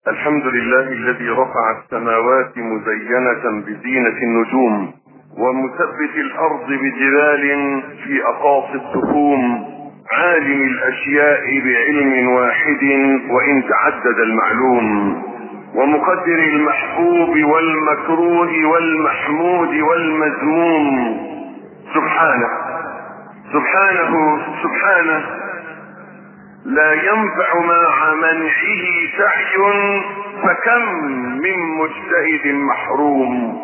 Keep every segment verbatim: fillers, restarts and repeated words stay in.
الحمد لله الذي رفع السماوات مزينة بزينة النجوم، ومثبت الأرض بجبال في أقاصي التخوم، عالم الأشياء بعلم واحد وإن تعدد المعلوم، ومقدر المحبوب والمكروه والمحمود والمذموم. سبحانه سبحانه سبحانه لا ينفع مع منعه سعي، فكم من مجتهد محروم،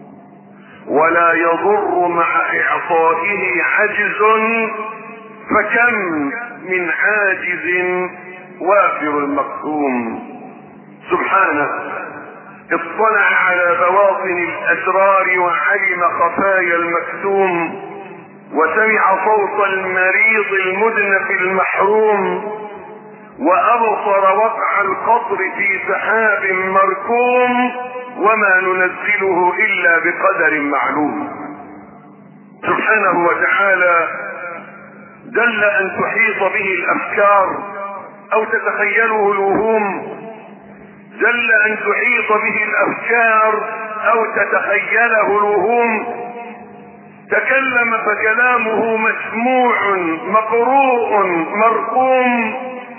ولا يضر مع إعطائه عجز، فكم من عاجز وافر المقسوم. سبحانه اطلع على بواطن الأسرار وعلم خفايا المكتوم، وسمع صوت المريض المدنف المحروم، وأبصر وقع القطر في سحاب مركوم، وما ننزله إلا بقدر معلوم. سبحانه وتعالى جل أن تحيط به الأفكار أو تتخيله الوهوم، جل أن تحيط به الأفكار أو تتخيله الوهوم. تكلم فكلامه مسموع مقروء مرقوم،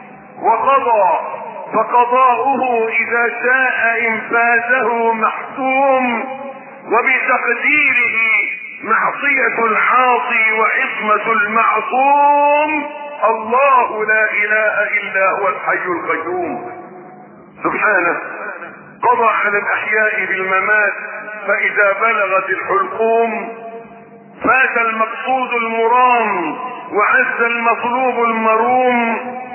وقضى فقضاؤه إذا شاء إنفاذه محتوم، وبتقديره معصية العاصي وعصمة المعصوم. الله لا إله إلا هو الحي القيوم. سبحانه قضى على الأحياء بالممات، فإذا بلغت الحلقوم فات المقصود المرام، وعز المطلوب المروم،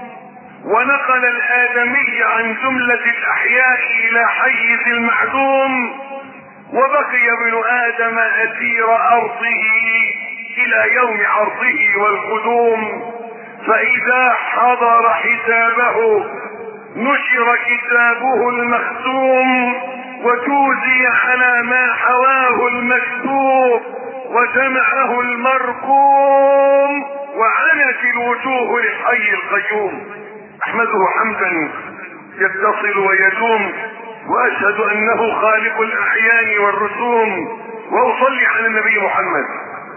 ونقل الآدمي عن جملة الأحياء إلى حيز المعدوم، وبقي ابن آدم أسير أرضه إلى يوم عرضه والقدوم. فإذا حضر حسابه نشر كتابه المختوم، وتوزي على ما حواه المكتوب، وجمعه المرقوم، وعنت الوجوه للحي القيوم. احمده حمدا يتصل ويدوم، واشهد انه خالق الاعيان والرسوم، واصلي على النبي محمد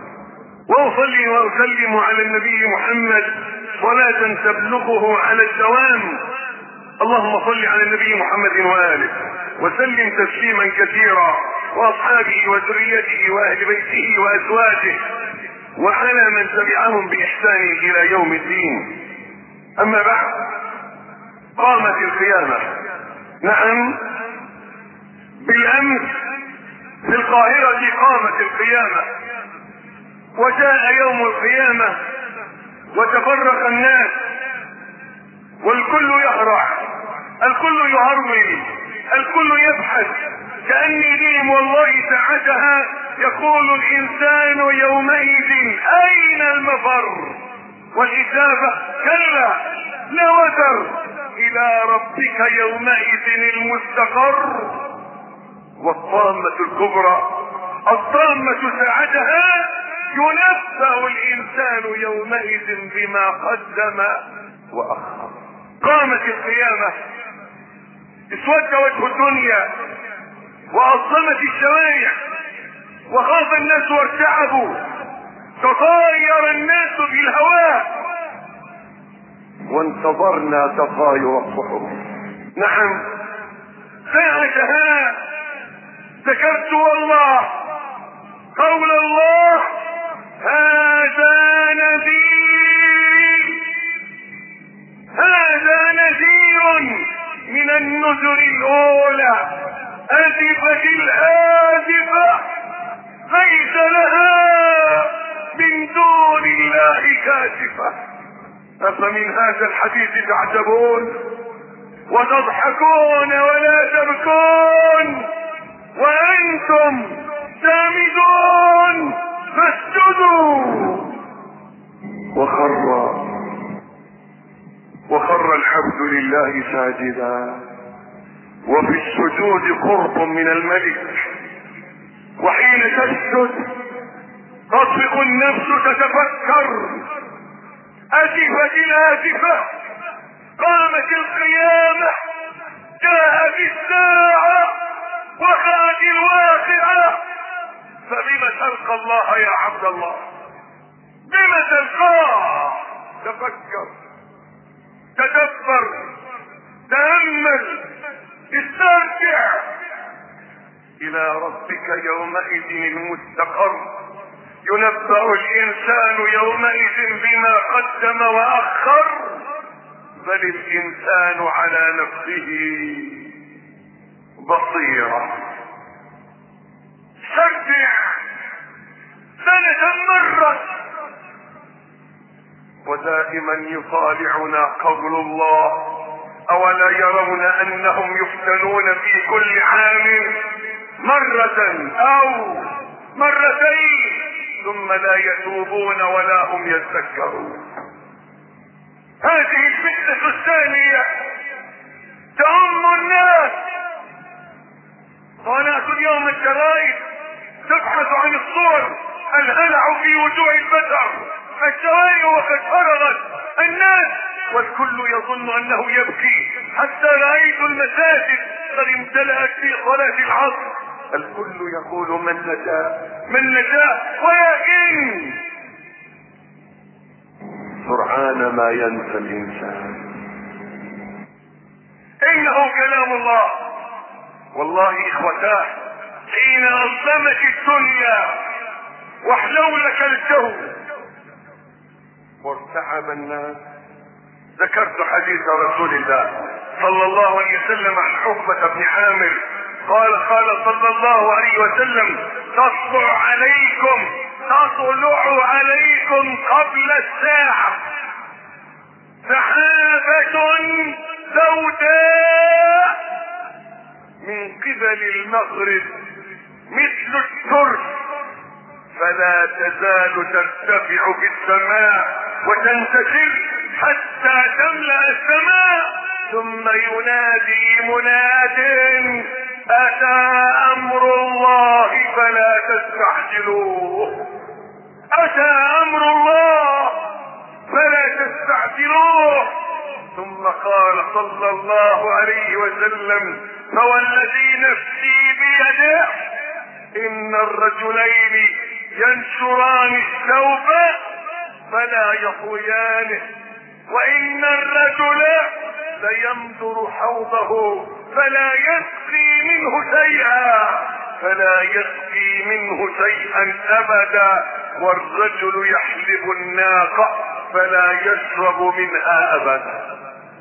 واصلي واسلم على النبي محمد صلاة تبلغه على الدوام. اللهم صل على النبي محمد وآله وسلم تسليما كثيرا، واصحابه وذريته واهل بيته وازواجه وعلى من تبعهم باحسان الى يوم الدين. اما بعد، قامت القيامة. نعم، بالامس في القاهرة قامت القيامة، وجاء يوم القيامة وتفرق الناس، والكل يهرع، الكل يهرول، الكل يبحث، كأني بهم والله ساعتها يقول الإنسان يومئذ أين المفر، والإجابة كلا لا وزر، إلى ربك يومئذ المستقر. والطامة الكبرى، الطامة ساعتها ينبأ الإنسان يومئذ بما قدم وأخر. قامت القيامة، اسود وجه الدنيا، وأظلمت الشوارع، وخاف الناس وارتعبوا، تطاير الناس في الهواء، وانتظرنا تطاير الصحف. نعم، ساعتها ذكرت والله قول الله: هذا نذير، هذا نذير من النذر الأولى، أزفت الآزفة، ليس لها من دون الله كاشفة. أفمن هذا الحديث تعجبون وتضحكون ولا تبكون وأنتم سامدون؟ فاسجدوا. وخر وخر العبد لله ساجدا، وفي السجود قرب من الملك، وحين تسجد تطفق النفس تتفكر. أزفت الآزفة، قامت القيامة، جاء اقتربت الساعة وقعت الواقعة، فبما تلقى الله يا عبد الله؟ بما تلقاه؟ تفكر، تدبر، تأمل، استرجع. الى ربك يومئذ المستقر. ينبأ الانسان يومئذ بما قدم واخر، بل الانسان على نفسه بصيرة. استرجع. سنة مرت ودائما يطالعنا قول الله: أولا يرون أنهم يفتنون في كل عام مرة أو مرتين ثم لا يتوبون ولا هم يذكرون. هذه الفتنة الثانية تعم الناس. قناة اليوم الجرائد تبحث عن الصور، الهلع في وجوه البشر، الشوارع وقد فرغت الناس والكل يظن انه يبكي، حتى رأيت المساجد قد امتلأت في صلاة العصر، الكل يقول من نجا من نجا، ولكن سرعان ما ينسى الانسان. انه كلام الله. والله اخوتاه، حين اظلمت الدنيا واحلولك الجو وارتعب الناس، ذكرت حديث رسول الله صلى الله عليه وسلم عن عقبة بن عامر قال قال صلى الله عليه وسلم: تطلع عليكم تطلع عليكم قبل الساعة سحابة سوداء من قبل المغرب مثل الترس، فلا تزال ترتفع في السماء وتنتشر حتى تملأ السماء، ثم ينادي مناد: أتى أمر الله فلا تستعجلوه. أتى أمر الله فلا تستعجلوه. ثم قال صلى الله عليه وسلم: فوالذي نفسي بيده إن الرجلين ينشران الثوب فلا يطويانه، وإن الرجل ليمدر حوضه فلا يسقي منه شيئا فلا يسقي منه شيئا أبدا، والرجل يحلب الناقة فلا يشرب منها أبدا.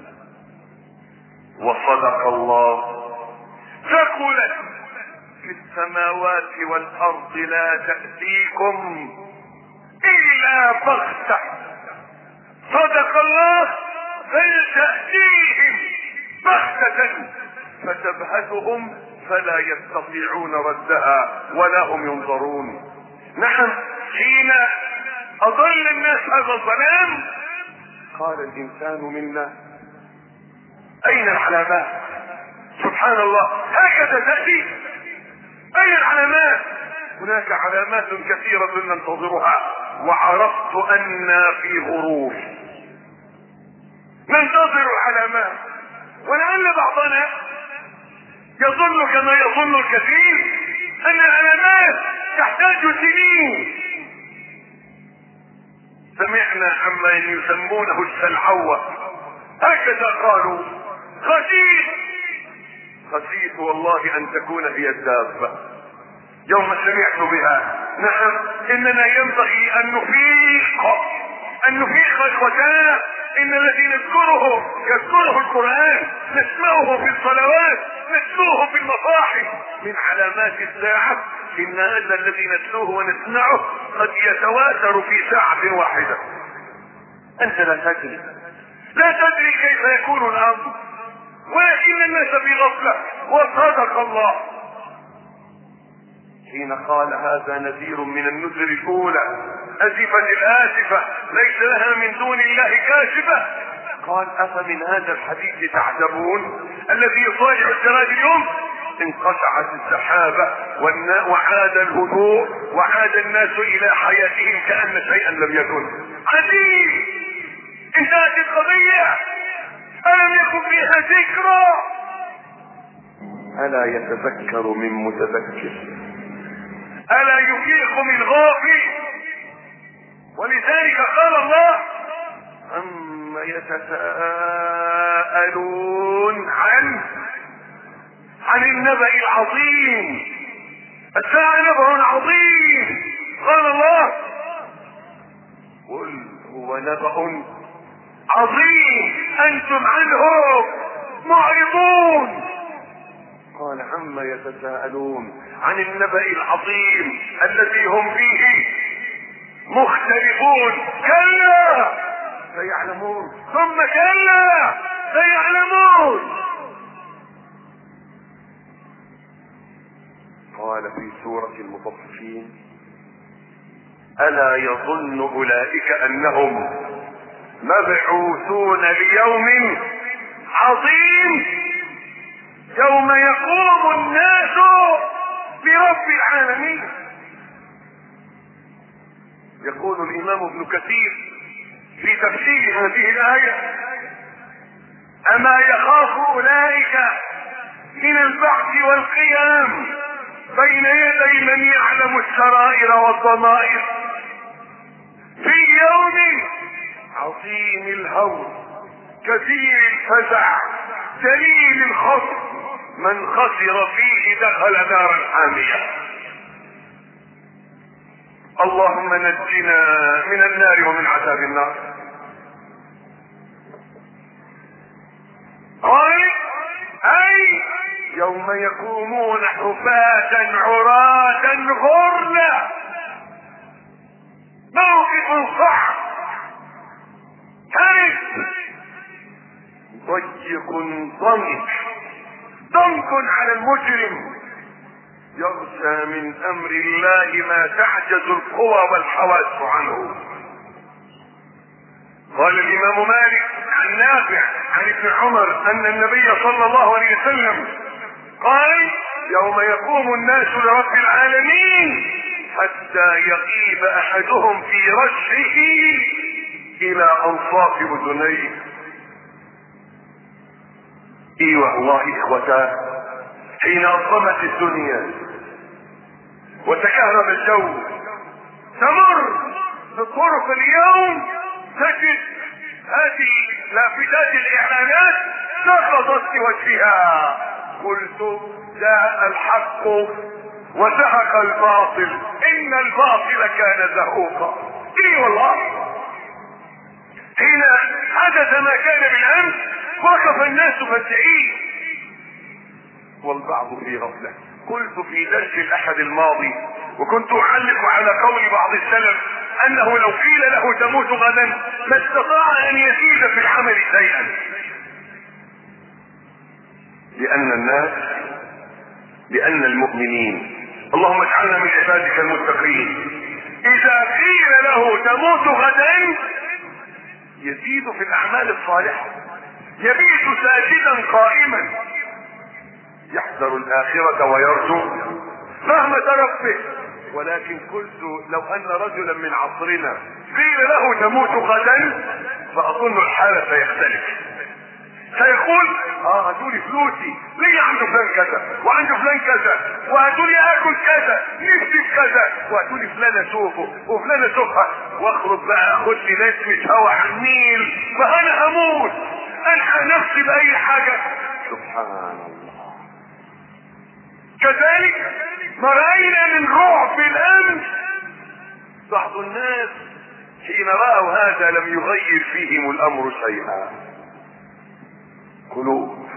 وصدق الله. ثقلت في السماوات والأرض لا تأتيكم إلا بغتة. صدق الله. بل تأتيهم بغتة فتبهتهم فلا يستطيعون ردها ولا هم ينظرون. نعم، حين أضل الناس هذا الظلام قال الإنسان منا: أين العلامات؟ سبحان الله، هكذا تأتي. أين العلامات؟ هناك علامات كثيرة ننتظرها، وعرفت أن في غرور ننتظر العلامات، ولعل بعضنا يظن كما يظن الكثير أن العلامات تحتاج سنين. سمعنا عما يسمونه السلعوة، هكذا قالوا: خشيت خشيت والله أن تكون هي الدابة يوم سمعت بها. نعم، إننا ينبغي أن نفيق أن نفيق إخوتنا. إن الذي نذكره يذكره القرآن، نسمعه في الصلوات، نتلوه في المصاحف من علامات الساعة. إن هذا الذي نتلوه ونسمعه قد يتواتر في ساعة واحدة. أنت لا تدري لا تدري كيف يكون الأمر، ولكن الناس في غفلة. وصدق الله حين قال: هذا نذير من النذر الأولى، أزفت الآسفة ليس لها من دون الله كاشفة. قال: أفمن هذا الحديث تعجبون؟ الذي يصارع السراد اليوم انقطعت السحابة وعاد الهدوء وعاد الناس إلى حياتهم كأن شيئا لم يكن. عجيب، انتهت القضية، ألم يكن فيها ذكرى؟ الا يتذكر من متذكر، الا يفيق من غافل. ولذلك قال الله اما يتساءلون عن عن النبأ العظيم. الساعة نبأ عظيم. قال الله قل هو نبأ عظيم انتم عنه معرضون. قال عما يتساءلون عن النبأ العظيم الذي هم فيه مختلفون. كلا سيعلمون ثم كلا سيعلمون. قال في سورة المطففين ألا يظن أولئك أنهم مبعوثون ليوم عظيم يوم يقوم الناس برب العالمين. يقول الإمام ابن كثير في تفسير هذه الآية أما يخاف أولئك من البعث والقيام بين يدي من يعلم السرائر والضمائر في يوم عظيم الهول كثير الفزع جليل الخطر من خسر فيه دخل نارا حامية. اللهم نجنا من النار ومن عذاب النار. قال اي يوم يقومون حفاة عراة غرلا. موقف صعب كارث ضيق ضنك ضنك على المجرم يغشى من امر الله ما تعجز القوى والحواس عنه. قال الامام مالك عن نافع عن ابن عمر ان النبي صلى الله عليه وسلم قال يوم يقوم الناس لرب العالمين حتى يغيب احدهم في رشه الى انصاف اذنيه. اي والله اخوتاه حين اظلمت الدنيا وتكهرب الجو تمر بطرق اليوم تجد هذه لافتات الاعلانات سقطت في وجهها. قلت جاء الحق وزهق الباطل ان الباطل كان زهوقا. اي والله حين حدث ما كان بالامس وقف الناس فزعين والبعض في غفله. قلت في درس الاحد الماضي وكنت اعلق على قول بعض السلف انه لو قيل له تموت غدا ما استطاع ان يزيد في العمل شيئا، لان الناس لان المؤمنين اللهم اجعلنا من عبادك المتقين اذا قيل له تموت غدا يزيد في الاعمال الصالحه، يبيت ساجدا قائما يحذر الاخرة ويرجو رحمة ربه. ولكن قلت لو ان رجلا من عصرنا قيل له تموت غدا فاظن الحالة سيختلف. سيقول اه هاتوا لي فلوسي ليه عنده فلان كذا وعنده فلان كذا وهاتوا لي اكل كذا نفسي في كذا وهاتوا لي فلانه سوقه وفلانه سوقها واخرج بقى اخد لي نسمه هوا على النيل فانا هموت الحق نفسي باي حاجه. سبحان الله. كذلك ما راينا من رعب الامس بعض الناس حين راوا هذا لم يغير فيهم الامر شيئا. قلوب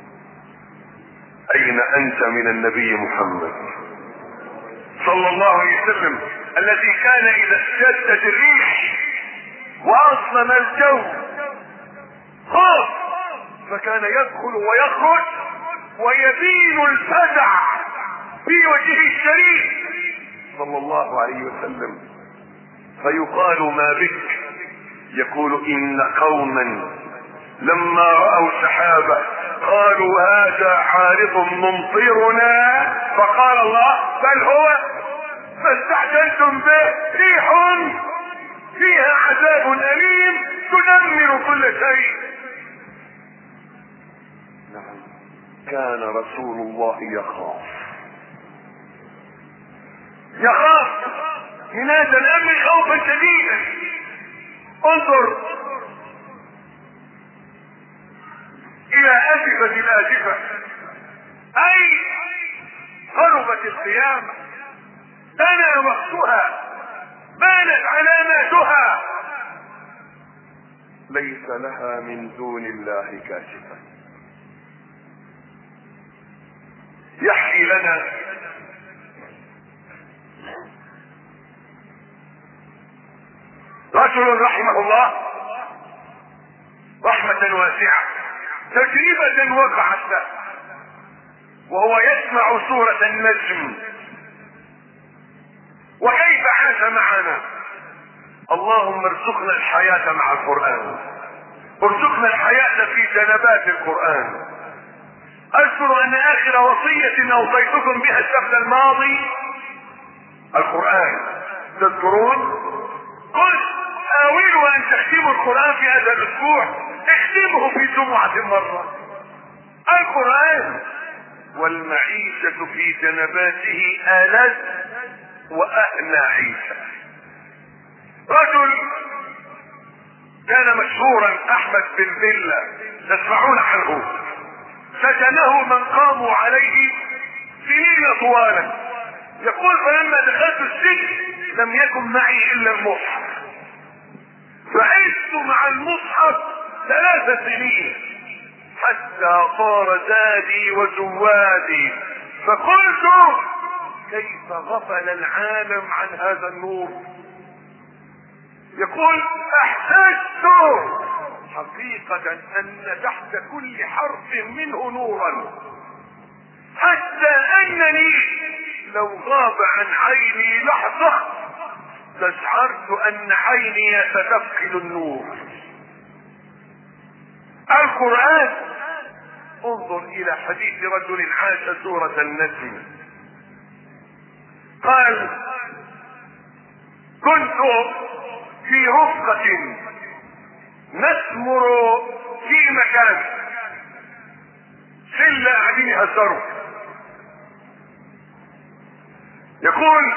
اين انت من النبي محمد صلى الله عليه وسلم الذي كان اذا اشتدت الريح واظلم الجو خاف فكان يدخل ويخرج ويبين الفزع في وجهه الشريف صلى الله عليه وسلم فيقال ما بك؟ يقول ان قوما لما رأوا سحابة قالوا هذا عارض ممطرنا فقال الله بل هو فاستعجلتم به ريح فيها عذاب أليم تدمر كل شيء. نعم كان رسول الله يخاف يخاف من هذا الامر خوفا شديدا. انظر الى ازفة الازفة، اي قربت القيامة، بان وقتها، بانت علاماتها، ليس لها من دون الله كاشفة. يحكي لنا رجل رحمه الله رحمة واسعة تجربة وقعت له وهو يسمع سورة النجم، وكيف عاش معنا. اللهم ارزقنا الحياة مع القرآن، ارزقنا الحياة في جنبات القرآن. اذكر ان اخر وصية اوصيتكم بها السبت الماضي القرآن، تذكرون؟ قلت حاولوا ان تختموا القرآن في هذا الاسبوع، اختمه في جمعة مرة. القرآن والمعيشة في جنباته آلت وأهنى عيشة. رجل كان مشهورا احمد بن فيلا، تسمعون عنه، سجنه من قاموا عليه سنين طوالا. يقول فلما دخلت السجن لم يكن معي الا المصحف، فعشت مع المصحف ثلاث سنين حتى طار زادي وزوادي، فقلت كيف غفل العالم عن هذا النور. يقول احسست حقيقة ان تحت كل حرف منه نورا، حتى انني لو غاب عن عيني لحظة استشعرت ان عيني ستفقد النور. القرآن، انظر الى حديث رجل عاش سورة النجم، قال كنت في رفقة نسمر في مكان، شلة قاعدين يهزروا. يقول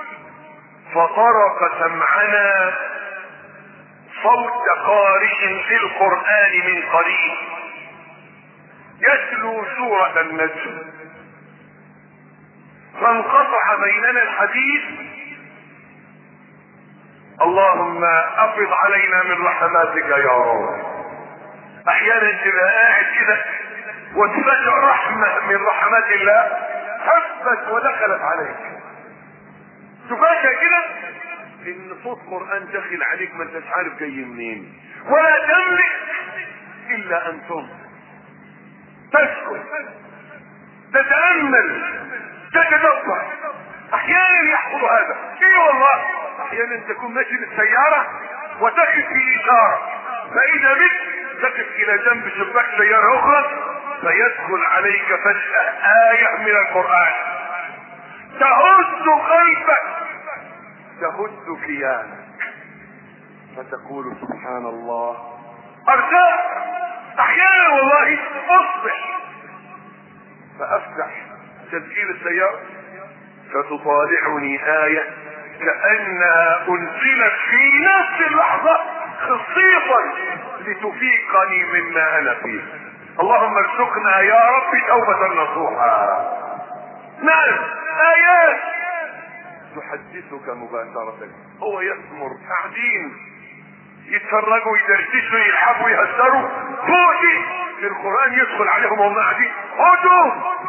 فطرق سمعنا صوت قارئ للقرآن من قريب يتلو سورة النجم، فانقطع بيننا الحديث. اللهم افض علينا من رحماتك يا رب. احيانا تبقى قاعد كده وتفاجئ رحمة من رحمات الله هفت ودخلت عليك، تفاجئ كده ان صوت قرآن داخل عليك ما انتش عارف جاي منين، ولا تملك الا ان تنصت، تسكت، تتأمل، تتدبر. احيانا يحصل هذا، ايه والله، احيانا تكون ماشي بالسيارة وتقف في اشارة، فاذا بك تقف الى جنب شباك سيارة اخرى فيدخل عليك فجأة آية من القرآن تهز قلبك، تهز كيانك، فتقول سبحان الله، ارتاح. احيانا والله اصبح فافتح تسجيل السيارة فتطالعني آية كأنها انزلت في نفس اللحظة خصيصا لتفيقني مما انا فيه. اللهم ارزقنا يا رب توبة نصوحا. نعم، آيات تحدثك مباشرة. هو يثمر، قاعدين يتفرجوا يدردشوا يلعبوا يهزروا، فوقي في القرآن يدخل عليهم وهم قاعدين هدوا.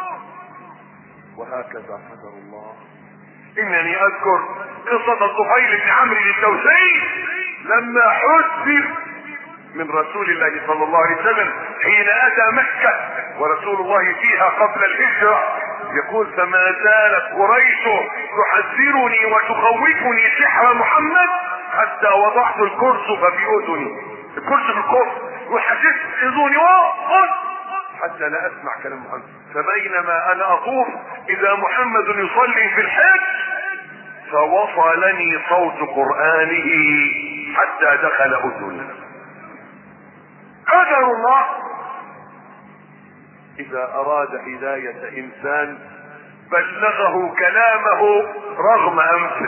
وهكذا قدر الله. انني اذكر قصة الطفيل بن عمرو الدوسي لما حذر من رسول الله صلى الله عليه وسلم حين اتى مكة ورسول الله فيها قبل الهجرة. يقول فما زالت قريش تحذرني وتخوفني سحر محمد حتى وضعت الكرسي في اذني، الكرسي في الكفر، وحسيت اذني وقف حتى لا اسمع كلام محمد. فبينما انا اطوف اذا محمد يصلي في الحج فوصلني صوت قرآنه حتى دخل اذني. قدر الله. اذا اراد هداية انسان بلغه كلامه رغم انفه.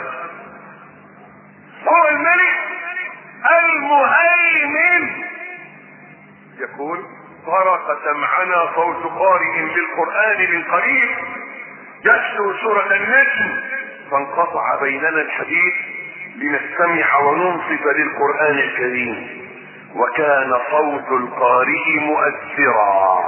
هو الملك المهيمن. يقول طرق سمعنا صوت قارئ للقرآن من قريب يتلو سورة النجم فانقطع بيننا الحديث لنستمع وننصت للقرآن الكريم، وكان صوت القارئ مؤثرا.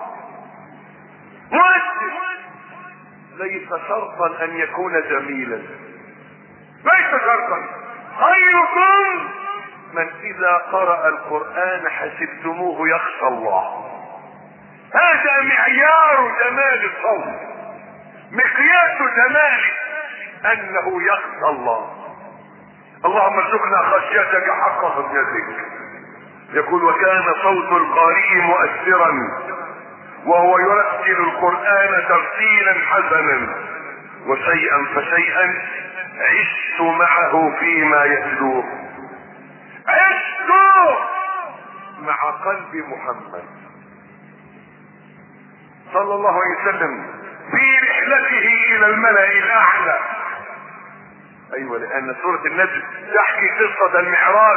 مؤثر ليس شرطا ان يكون جميلا، ليس شرطا. خيركم من اذا قرأ القرآن حسبتموه يخشى الله. هذا معيار جمال الصوت، مقياس جماله انه يخشى الله. اللهم ارزقنا خشيتك حق خشيتك. يقول وكان صوت القارئ مؤثرا وهو يرتل القرآن ترتيلا حسنا، وشيئا فشيئا عشت معه فيما يتلوه. عشت مع قلب محمد صلى الله عليه وسلم في رحلته الى الملأ الاعلى. ايوه، لان سورة النجم تحكي قصة المعراج.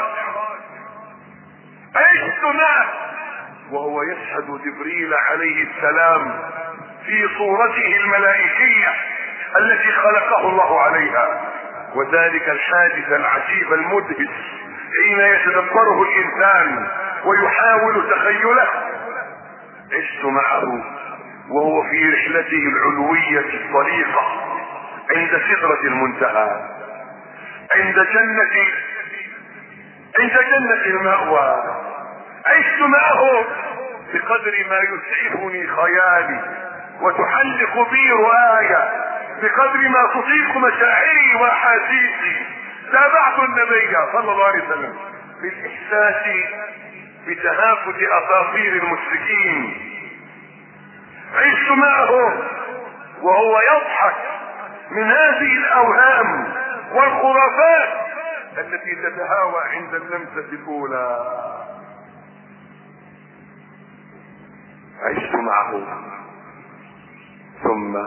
عشت معه وهو يشهد جبريل عليه السلام في صورته الملائكية التي خلقه الله عليها، وذلك الحادث العجيب المدهش حين يتدبره الانسان ويحاول تخيله. عشت معه وهو في رحلته العلوية الطريقة عند سدرة المنتهى، عند جنة عند جنة المأوى. عشت معه بقدر ما يسعفني خيالي وتحلق بي رؤايا، بقدر ما تطيق مشاعري واحاسيسي. تابعت النبي صلى الله عليه وسلم بالاحساس بتهافت اساطير المشركين. عشت معه وهو يضحك من هذه الاوهام والخرافات التي تتهاوى عند اللمسة الاولى. عشت معه ثم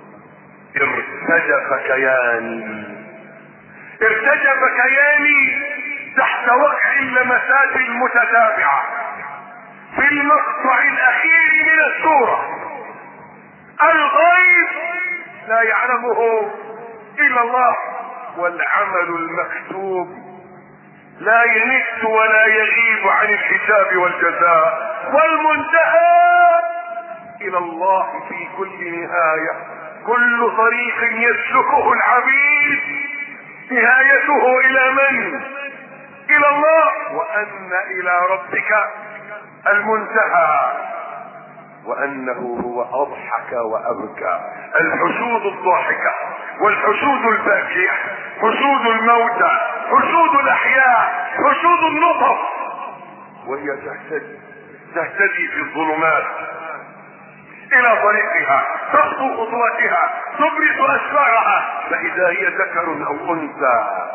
ارتجف كياني ارتجف كياني تحت وقع اللمسات المتتابعة في المقطع الاخير من السورة. الغيب لا يعلمه الا الله، والعمل المكتوب لا ينت ولا يغيب عن الحساب والجزاء، والمنتهى الى الله في كل نهاية. كل طريق يسلكه العبيد نهايته الى من؟ الى الله، وان الى ربك المنتهى، وانه هو اضحك وابكى. الحشود الضاحكة والحشود الباكية، حشود الموتى، حشود الاحياء، حشود النطف، وهي تهتدي تهتدي في الظلمات الى طريقها، تخطو خطواتها، تبرز اسفارها، فاذا هي ذكر او انثى.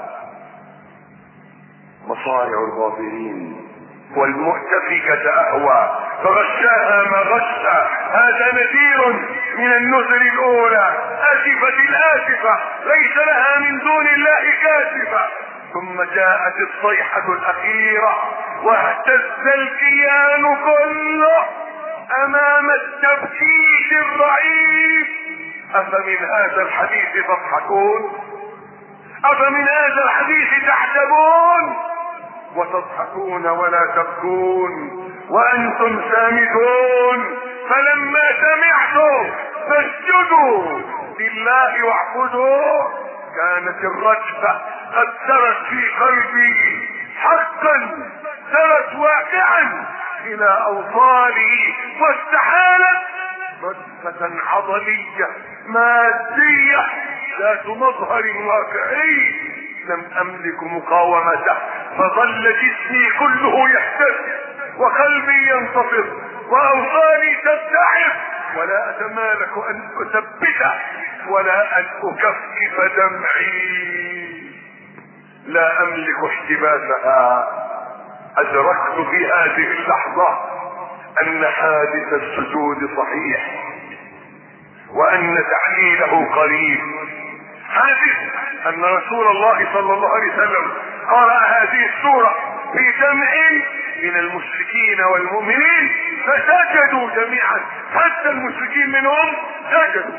مصارع الغابرين والمؤتفكة اهوى فغشاها ما غشى. هذا نذير من النذر الاولى. اسفت الاسفة ليس لها من دون الله كاشفة. ثم جاءت الصيحة الاخيرة واهتز الكيان كله امام التبكيت الرعيب. افمن هذا الحديث تضحكون؟ افمن هذا الحديث تحسبون وتضحكون ولا تبكون وانتم سامدون؟ فلما سمعتم فاسجدوا لله واعبدوا. كانت الرجفة قد سرت في قلبي حقا، سرت واقعا الى اوصاله، واستحالت رجفة عضلية مادية ذات مظهر واقعي. لم املك مقاومته فظل جسمي كله يهتز وقلبي ينتفض واوصالي ترتعف، ولا اتمالك ان اثبته ولا ان اكفف دمعي. لا املك احتباسها. ادركت في هذه اللحظة ان حادث السجود صحيح وان تعليله قريب. حادث ان رسول الله صلى الله عليه وسلم قرأ هذه السورة في جمع من المشركين والمؤمنين فسجدوا جميعا، حتى المشركين منهم سجدوا.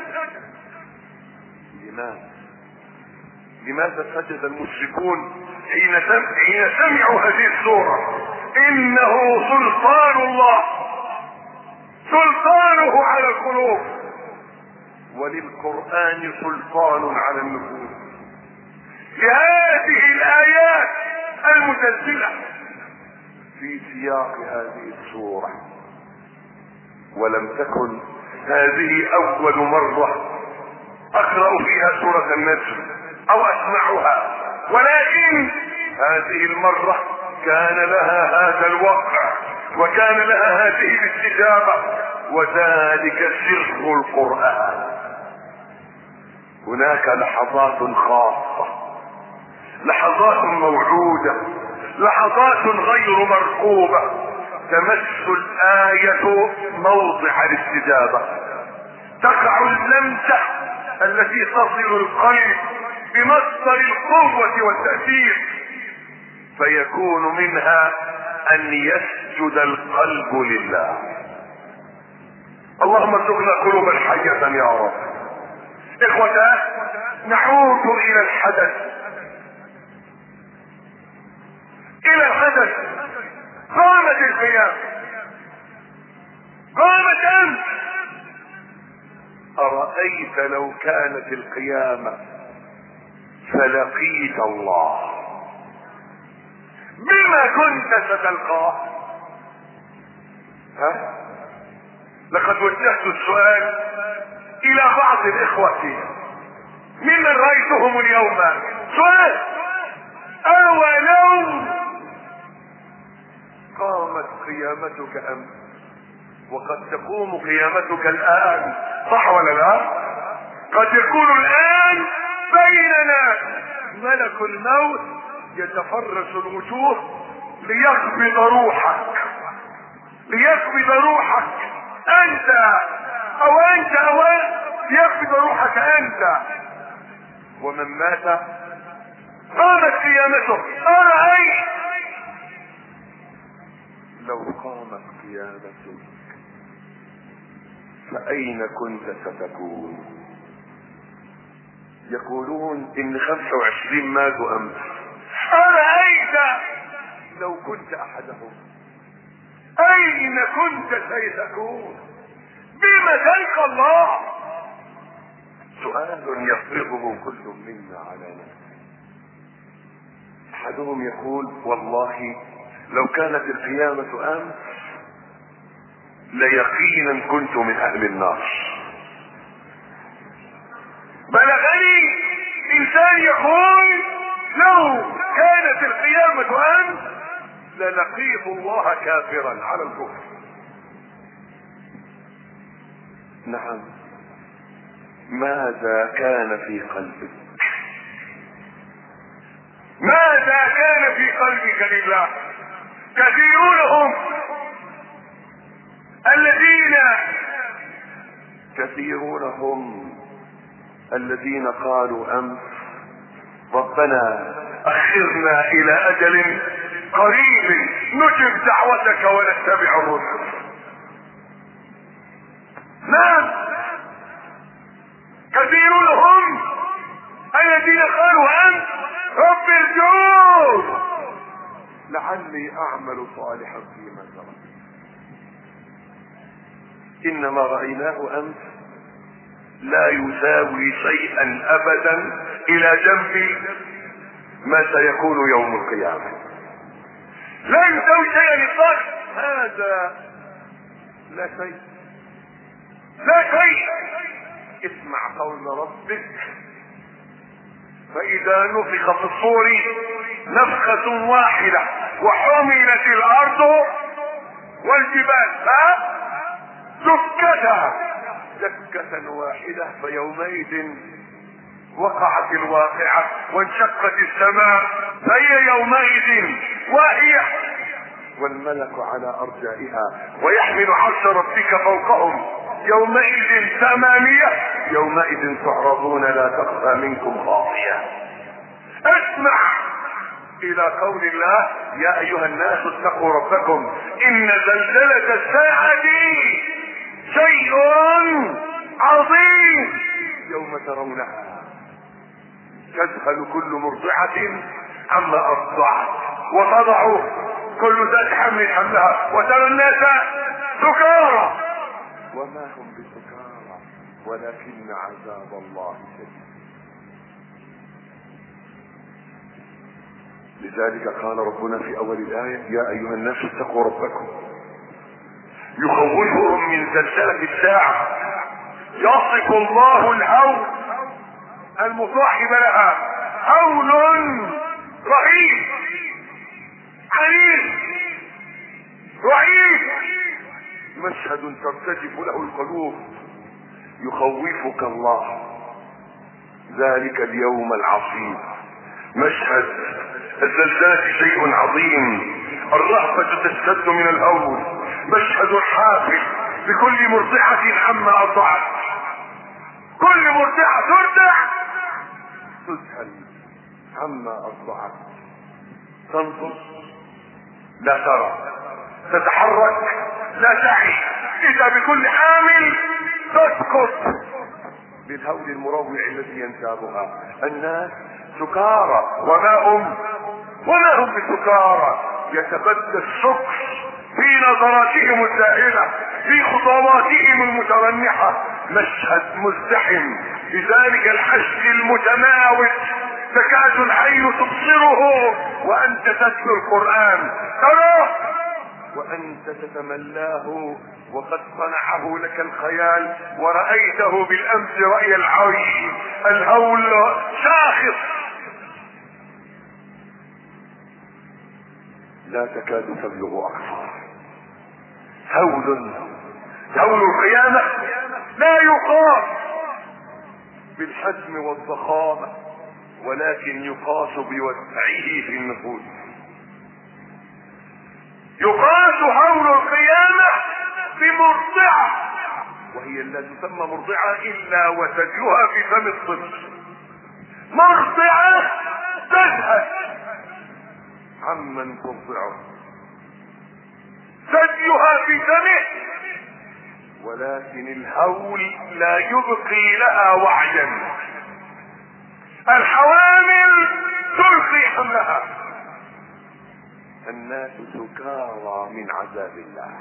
لماذا؟ لماذا سجد المشركون حين حين سمعوا هذه السورة؟ انه سلطان الله، سلطانه على القلوب، وللقرآن سلطان على النفوس. لهذه الآيات المتنزلة في سياق هذه السورة، ولم تكن هذه أول مرة أقرأ فيها سورة النجم أو أسمعها، ولكن هذه المرة كان لها هذا الوقع وكان لها هذه الاستجابة، وذلك سر القرآن. هناك لحظات خاصة، لحظات موعودة، لحظات غير مرقوبة، تمس الآية موضع الاستجابة، تقع اللمسة التي تصل القلب بمصدر القوة والتأثير، فيكون منها ان يسجد القلب لله. اللهم ارزقنا قلوبا حية يا رب. اخوتاه، نعود الى الحدث، الى الحدث. قامت القيامة، قامت امس. أرأيت لو كانت القيامة فلقيت الله، بما كنت ستلقاه؟ ها؟ لقد وجهت السؤال الى بعض الاخوة ممن رأيتهم اليوم، سؤال: اولو قامت قيامتك امس وقد تقوم قيامتك الان، صح ولا لا؟ قد يكون الان بيننا ملك الموت يتفرس الوجوه ليقبض روحك، ليقبض روحك انت او انت او انت، ليقبض روحك انت. ومن مات قامت قيامته. أرأيت لو قامت قيامتك فأين كنت ستكون؟ يقولون إن خمسة وعشرين ماتوا أمس. أرأيت لو كنت أحدهم أين كنت سيتكون؟ بما تلقى الله؟ سؤال يفرضه كل منا على نفسه. أحدهم يقول: والله لو كانت القيامة أمس ليقينا كنت من أهل النار. بلغني إنسان يقول: لو كانت القيامة أمس للقيت الله كافرا على الكفر. نعم، ماذا كان في قلبك؟ ماذا كان في قلبك لله؟ كثيرون هم الذين كثيرون هم الذين قالوا أمس: ربنا أخرنا إلى أجل قريب نجب دعوتك ونتبع الرسل. نعم، كثيرون هم الذين قالوا أمس: رب ارجعون لعلي أعمل صالحا فيما ترك. إنما رأيناه أمس لا يساوي شيئا أبدا إلى جنب ما سيكون يوم القيامة. لا يساوي شيئا إطلاقا. هذا لا شيء، لا شيء. اسمع قول ربك: فإذا نفخ في الصور نفخة واحدة وحملت الأرض والجبال دكتا دكة واحدة فيومئذ وقعت الواقعة وانشقت السماء فهي يومئذ واهية. والملك على ارجائها ويحمل عرش ربك فوقهم يومئذ ثمانية يومئذ تعرضون لا تخفى منكم خافية. اسمع الى قول الله يا ايها الناس اتقوا ربكم ان زلزلة الساعة شيء عظيم يوم ترونها تذهل كل مرضعة عما ارضعت وتضع كل ذات حمل حملها وترى الناس سكارى وما هم بسكارى ولكن عذاب الله شديد. لذلك قال ربنا في اول الايه يا ايها الناس اتقوا ربكم يخوفهم من زلزلة الساعة يصف الله الهول المصاحب لها هول رهيب عنيف رهيب مشهد ترتجف له القلوب. يخوفك الله ذلك اليوم العظيم. مشهد الزلزال شيء عظيم الرهبة تشتد من الهول. مشهد حافل بكل مرضعة عما ارضعت كل مرضعة ترضع تذهل عما ارضعت تنظر لا ترى تتحرك لا تعي اذا بكل حامل تسقط بالهول المروع الذي ينتابها. الناس سكارى وما هم وما هم بسكارى يتبدى السكر في نظراتهم الزاهرة في خطواتهم المترنحة. مشهد مزدحم بذلك الحشد المتماوت تكاد العين تبصره وانت تتلو القرآن تراه وانت تتملاه وقد صنعه لك الخيال ورأيته بالامس رأي العرش. الهول شاخص لا تكاد تبلغ اقصاه. هول هول القيامة لا يقاس بالحجم والضخامة ولكن يقاس بوسعه في النفوس. يقاس هول القيامة بمرضعة وهي لا تسمى مرضعة الا وثديها في فم الطفل. مرضعة تذهل عمن ترضعه ثديها في فمه ولكن الهول لا يبقي لها وعيا. الحوامل تلقي حملها. الناس سكارى من عذاب الله.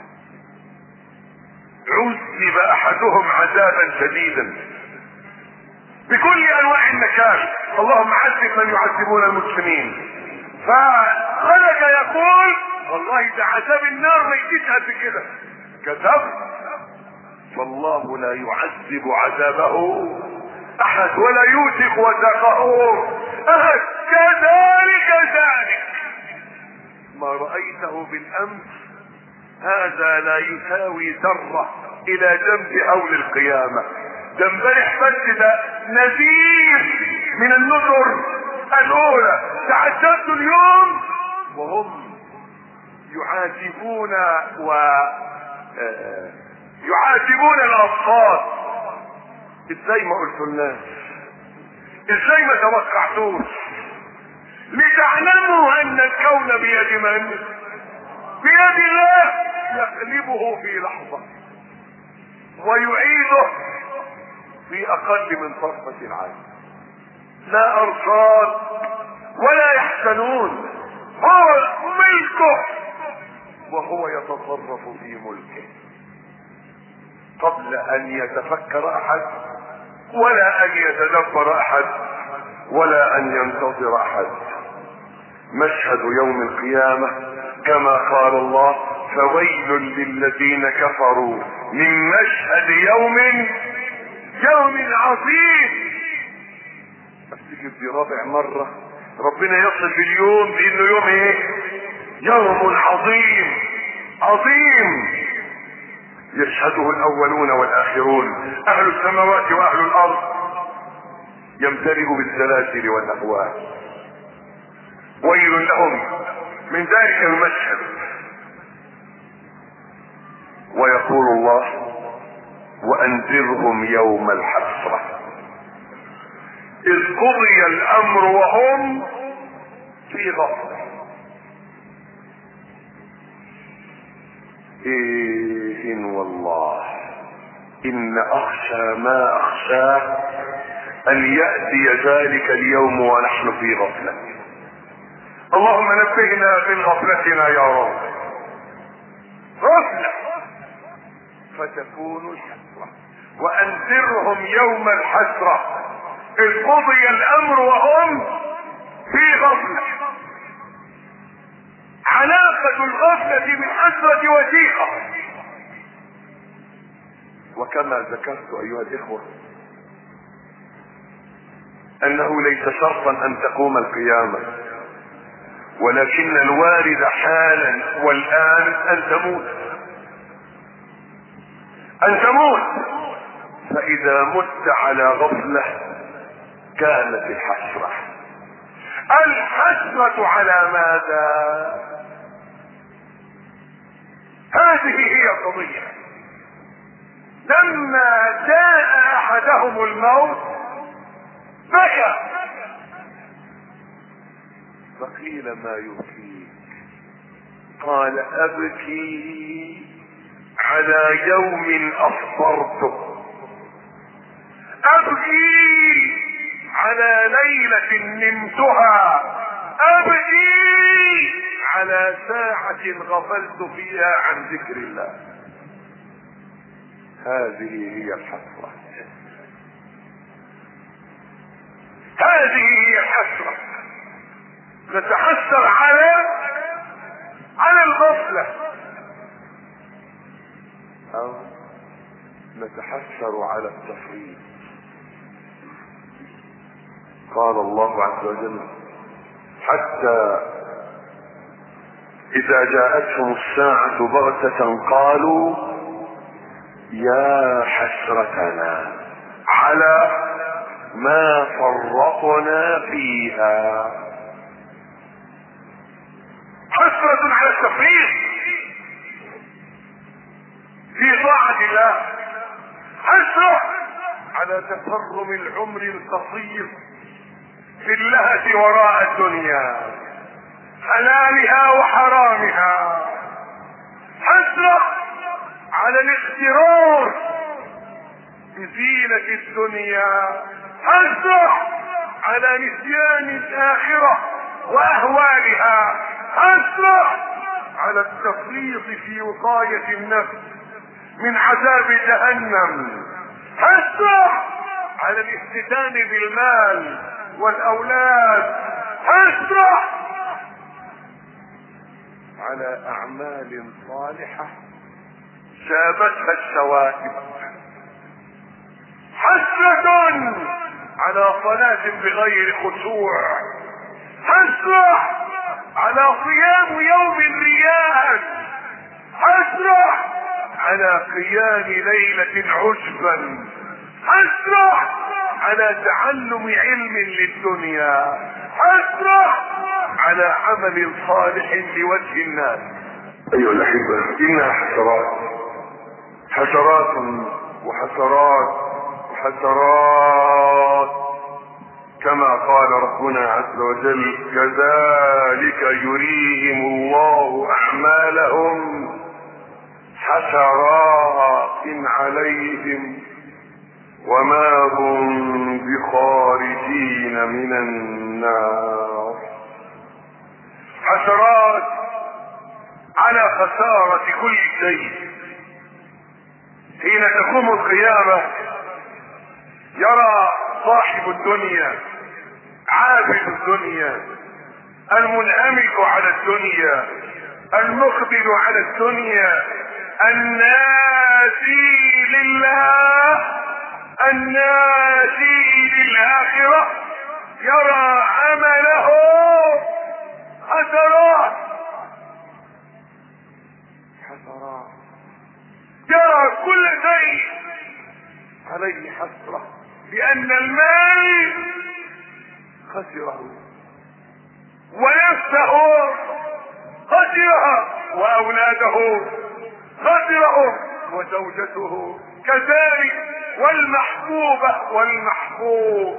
عذب احدهم عذابا شديدا بكل انواع النكال. اللهم عذب من يعذبون المسلمين. فخلق يقول والله ده عذاب النار ما يجيش قد كده. كذب فالله لا يعذب عذابه احد ولا يوثق وثاقه احد. كذلك ذلك ما رأيته بالامس هذا لا يساوي ذرة الى جنب هول القيامة. ده امبارح بس ده نذير من النذر الاولى. تعجبت اليوم وهم يعاتبون و يعاتبون الاطفال. ازاي ما قلت الناس؟ ازاي ما توقعتوش؟ لتعلموا ان الكون بيد من؟ بيد الله يقلبه في لحظة ويعيده في اقل من طرفة العين. لا ارصاد ولا يحسنون. هو ملكه وهو يتصرف في ملكه قبل ان يتفكر احد ولا ان يتدبر احد ولا ان ينتظر احد. مشهد يوم القيامة كما قال الله فويل للذين كفروا من مشهد يوم يوم عظيم. افتكر دي رابع مرة ربنا يصف اليوم بانه يوم ايه؟ يوم عظيم عظيم يشهده الاولون والاخرون. اهل السماوات واهل الارض يمتلئ بالسلاسل والاهوال. ويل لهم من ذلك المشهد ويقول الله وانذرهم يوم الحسرة اذ قضي الامر وهم في غفلة. ايه والله ان اخشى ما اخشاه ان يأتي ذلك اليوم ونحن في غفلة. اللهم نبهنا من غفلتنا يا رب. غفلة فتكون الحسرة. وانذرهم يوم الحسرة اذ قضي الامر وهم في غفلة. علاقة الغفلة بالحسرة وثيقة. وكما ذكرت ايها الاخوة انه ليس شرطا ان تقوم القيامة، ولكن الوارد حالا والان ان تموت ان تموت فاذا مت على غفلة كانت الحسرة. الحسرة على ماذا؟ هذه هي القضية. لما جاء احدهم الموت بكى فقيل ما يبكيك؟ قال ابكي على يوم افطرته، ابكي على ليلة نمتها، ابكي على ساعة غفلت فيها عن ذكر الله. هذه هي الحسرة. هذه هي الحسرة. نتحسر على على الغفلة او نتحسر على التفريط. قال الله عز وجل حتى اذا جاءتهم الساعة بغتة قالوا يا حسرتنا على ما فرطنا فيها. حسرة على التفريط في طاعة الله، حسرة على تفرم العمر القصير في اللهث وراء الدنيا حلالها وحرامها، حسرة على الاغترار بزينة الدنيا، حسرة على نسيان الآخرة وأهوالها، حسرة على التفريط في وقاية النفس من عذاب جهنم، حسرة على الافتتان بالمال والأولاد، حسرة على أعمال صالحة شابتها الشوائب، حسرة على صلاة بغير خشوع، حسرة على صيام يوم رياء، حسرة على قيام ليلة عشبا، حسرة على تعلم علم للدنيا، حسرة على عمل صالح لوجه الناس. ايها الاحبة انها حسرات حسرات وحسرات وحسرات كما قال ربنا عز وجل كذلك يريهم الله اعمالهم حسرات عليهم وما هم بخارجين من النار. حسرات على خسارة كل شيء. حين تقوم القيامة يرى صاحب الدنيا عابد الدنيا المنهمك على الدنيا المقبل على الدنيا الناسي لله الناسي للآخرة، يرى عمله حسرات حسرات، يرى كل شيء عليه حسرة لأن المال خسره ونفسه خسرها وأولاده خسر وزوجته كذلك، والمحبوبة والمحبوب.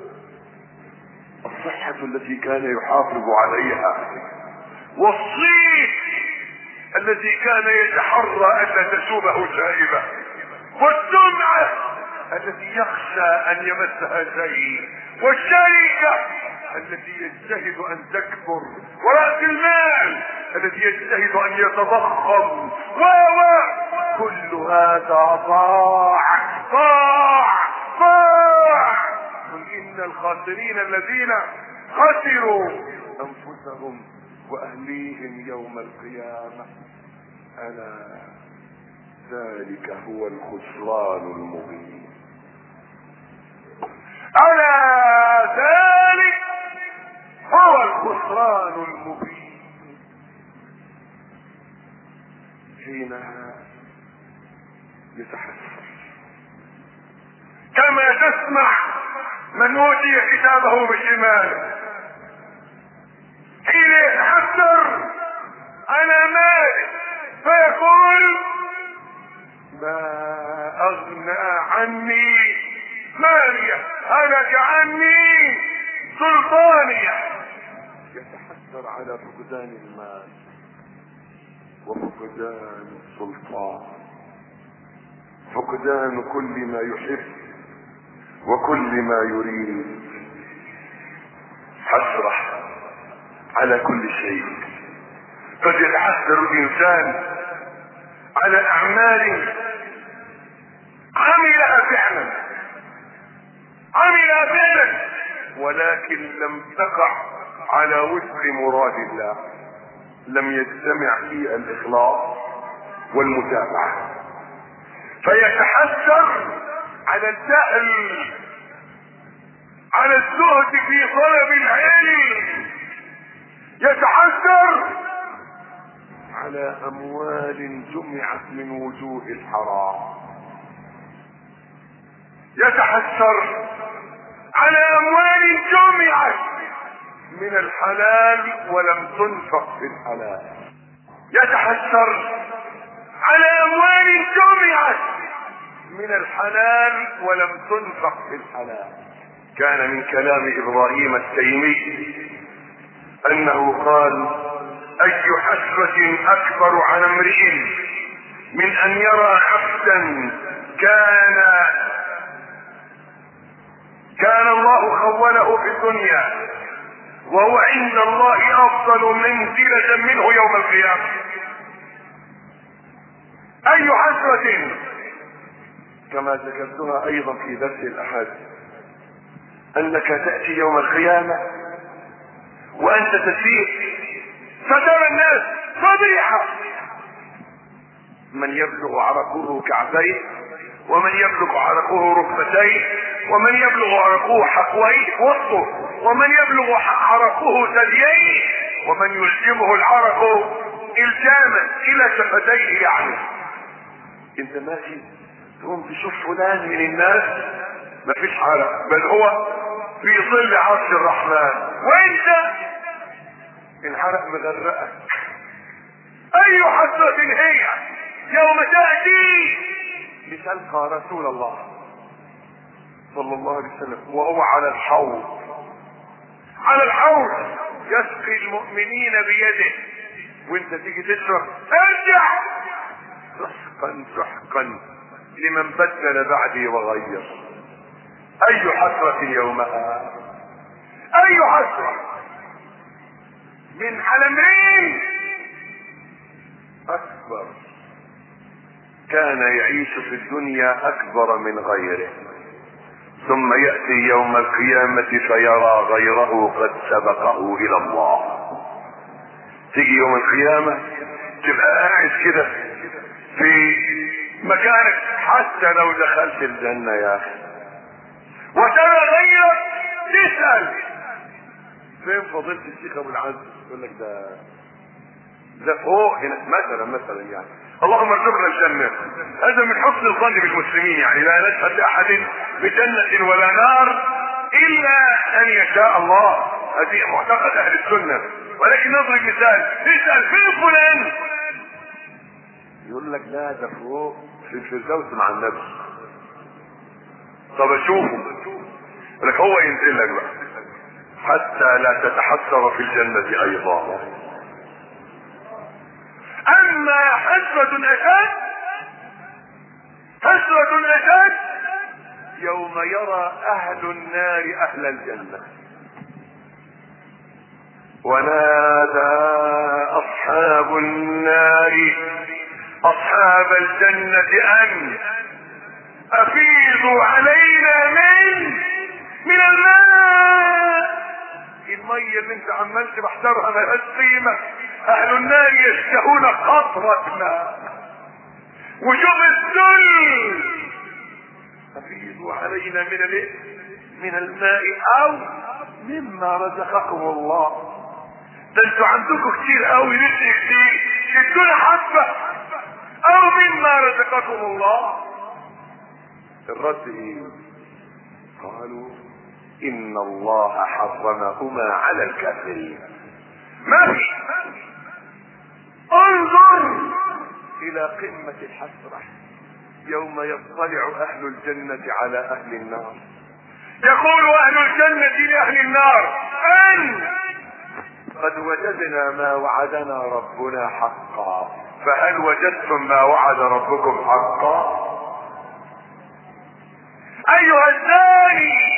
الصحة التي كان يحافظ عليها، والصيت الذي كان يتحرى ألا تشوبه شائبة، والسمعة التي يخشى أن يمسها شيء، والشركة التي يجتهد أن تكبر، ورأس المال الذي يجتهد أن يتضخم، و كل هذا ضاع ضاع ضاع. قل إن الخاسرين الذين خسروا أنفسهم وأهليهم يوم القيامة، ألا ذلك هو الخسران المبين. ألا ذلك هو الخسران المبين. حينها يتحسر كما تسمع من اوتي كتابه بشماله، حين يتحسر على ماله فيقول ما اغنى عني ماليه، هلك عني سلطانيه. يتحسر على فقدان المال وفقدان السلطان، فقدان كل ما يحب وكل ما يريد. حسرة على كل شيء. قد يتحسر الانسان على اعمال عملها فعلا عملها فعلا ولكن لم تقع على وفق مراد الله، لم يجتمع فيها الاخلاص والمتابعة، فيتحسر على الجهل، على الزهد في طلب العلم، يتحسر على اموال جمعت من وجوه الحرام، يتحسر على اموال جمعت من الحلال ولم تنفق في الحلال، يتحسر على اموال جمعت من الحلال ولم تنفق في الحلال. كان من كلام ابراهيم التيمي انه قال اي حسرة اكبر على امرئ من ان يرى عبدا كان كان الله خوله في الدنيا وهو عند الله افضل منزلة منه يوم القيامة. اي حسرة، كما ذكرتها ايضا في درس الاحد، انك تأتي يوم القيامة وانت تسير فترى الناس فضيحة، من يبلغ عرقه كعبيه، ومن يبلغ عرقه ركبتيه، ومن يبلغ عرقه حقويه وسطه، ومن يبلغ عرقه ثدييه، ومن يلزمه العرق الجاما الى شفتيه. يعني انت ماشي تقوم تشوف فلان من الناس مفيش عرق، بل هو في ظل عرش الرحمن، وانت العرق مغرقك. اي حسرة هي يوم تأتي لتلقى رسول الله صلى الله عليه وسلم وهو على الحوض، على الحوض يسقي المؤمنين بيده، وانت تيجي تشرب ارجع سحقا سحقا لمن بدل بعدي وغير. اي حسرة يومها، اي حسرة من حلمين اكبر كان يعيش في الدنيا اكبر من غيره، ثم يأتي يوم القيامة فيرى غيره قد سبقه الى الله. تيجي يوم القيامة تبقى قاعد كده في مكانك حتى لو دخلت الجنة يا اخي، وترى غيرك تسأل فين فضيلة الشيخ ابو العز، يقول لك ده ده فوق هنا مثلا مثلا يعني اللهم ارزقنا الجنة. هذا من حسن الظن بالمسلمين، يعني لا نشهد لاحد بجنة ولا نار الا ان يشاء الله، هذه معتقد اهل السنة. ولكن نضرب مثال، تسأل فين فلان يقول لك لا ده فوق في الفردوس مع النبي. طب اشوفه لك هو ينزل لك بقى حتى لا تتحسر في الجنة ايضا. اما حسرة اشد، حسرة اشد يوم يرى اهل النار اهل الجنة. ونادى اصحاب النار اصحاب الجنة ان افيضوا علينا من من الماء. المية اللي انت عمال تبحترها ملهاش قيمة، اهل النار يشتهون قطرة ماء. وشوف الذل، افيضوا علينا من الايه؟ من الماء او مما رزقكم الله. ده انتوا عندكم كتير قوي رزق كتير، ادونا حبة او مما رزقكم الله. الرد ايه؟ قالوا ان الله حرمهما على الكافرين. ما في. انظر الى قمة الحسرة يوم يطلع اهل الجنة على اهل النار. يقول اهل الجنة لاهل النار ان قد وجدنا ما وعدنا ربنا حقا، فهل وجدتم ما وعد ربكم حقا؟ ايها الزاني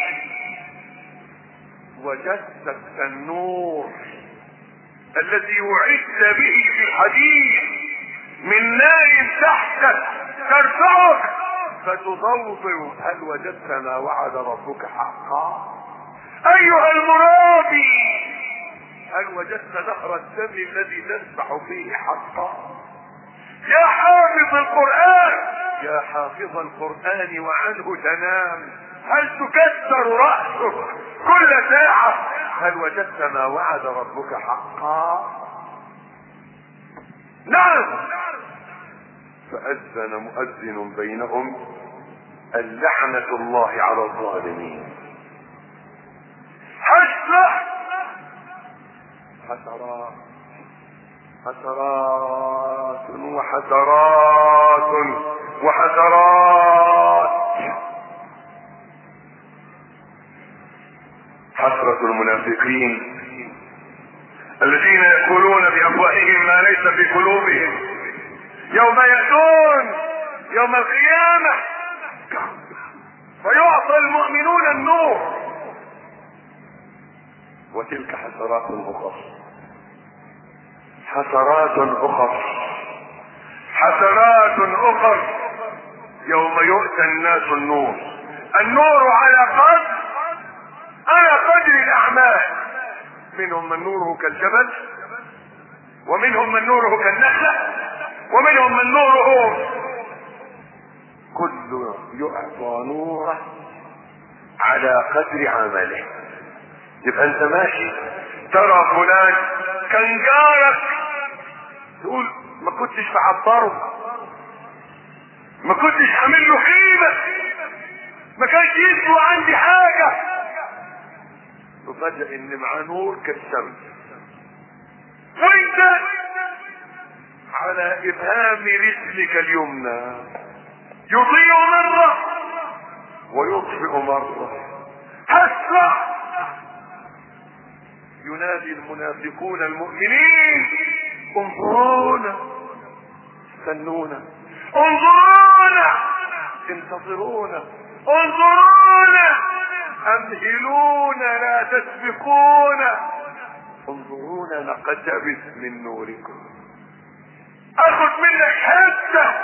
وجدت النور الذي وعدت به في الحديث من نار تحتك ترفعك فتضوضر، هل وجدت ما وعد ربك حقا؟ ايها المرابي هل وجدت نهر الدم الذي تسبح فيه حقا؟ يا حافظ القرآن يا حافظ القرآن وعنه تنام، هل تكسر رأسك كل ساعة؟ هل وجدت ما وعد ربك حقا؟ نعم. فأذن مؤذن بينهم اللعنة الله على الظالمين. حسرة حسرات حسرات وحسرات وحسرات. حسرة المنافقين الذين يقولون بأفواههم ما ليس في قلوبهم يوم يأتون يوم القيامة فيعطى المؤمنون النور. وتلك حسرات أخرى، حسرات أخرى، حسرات أخرى يوم يؤتى الناس النور. النور على قدر على قدر الأعمال. منهم من نوره كالجبل، ومنهم من نوره كالنخلة، ومنهم من نوره كل يعطى نوره على قدر عمله. يبقى انت ماشي ترى فلان كان جارك تقول ما كنتش بعبره، ما كنتش عامل له قيمه، ما كانش يسوى عندي حاجه، وفجأة ان معاه نور كالشمس وانت على ابهام رجلك اليمنى يضيء مره ويطفئ مره. حسرة. ينادي المنافقون المؤمنين انظرونا استنونا، انظرونا انتظرونا، انظرونا امهلونا لا تسبقونا، انظرونا نقتبس من نوركم، اخذ منك حته.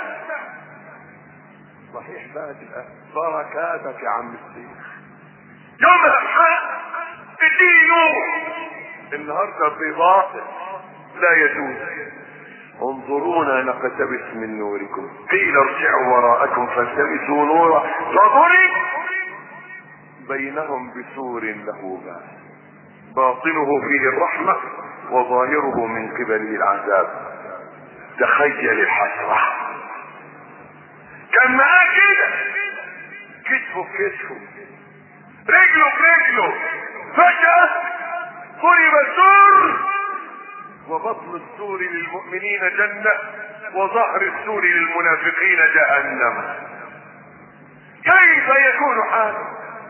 صحيح بقى تبقى بركاتك يا عم الشيخ يوم الحق اديني نور. النهارده بباطل لا يجوز. انظرونا نقتبس من نوركم قيل ارجعوا وراءكم فالتمسوا نورا فضرب بينهم بسور له باب باطنه فيه الرحمة وظاهره من قبله العذاب. تخيل الحسرة. كان معاه كده كتفه بكتفه رجله برجله، فجأة ضرب سور وبطن السور للمؤمنين جنة وظهر السور للمنافقين جهنم. كيف يكون حاله؟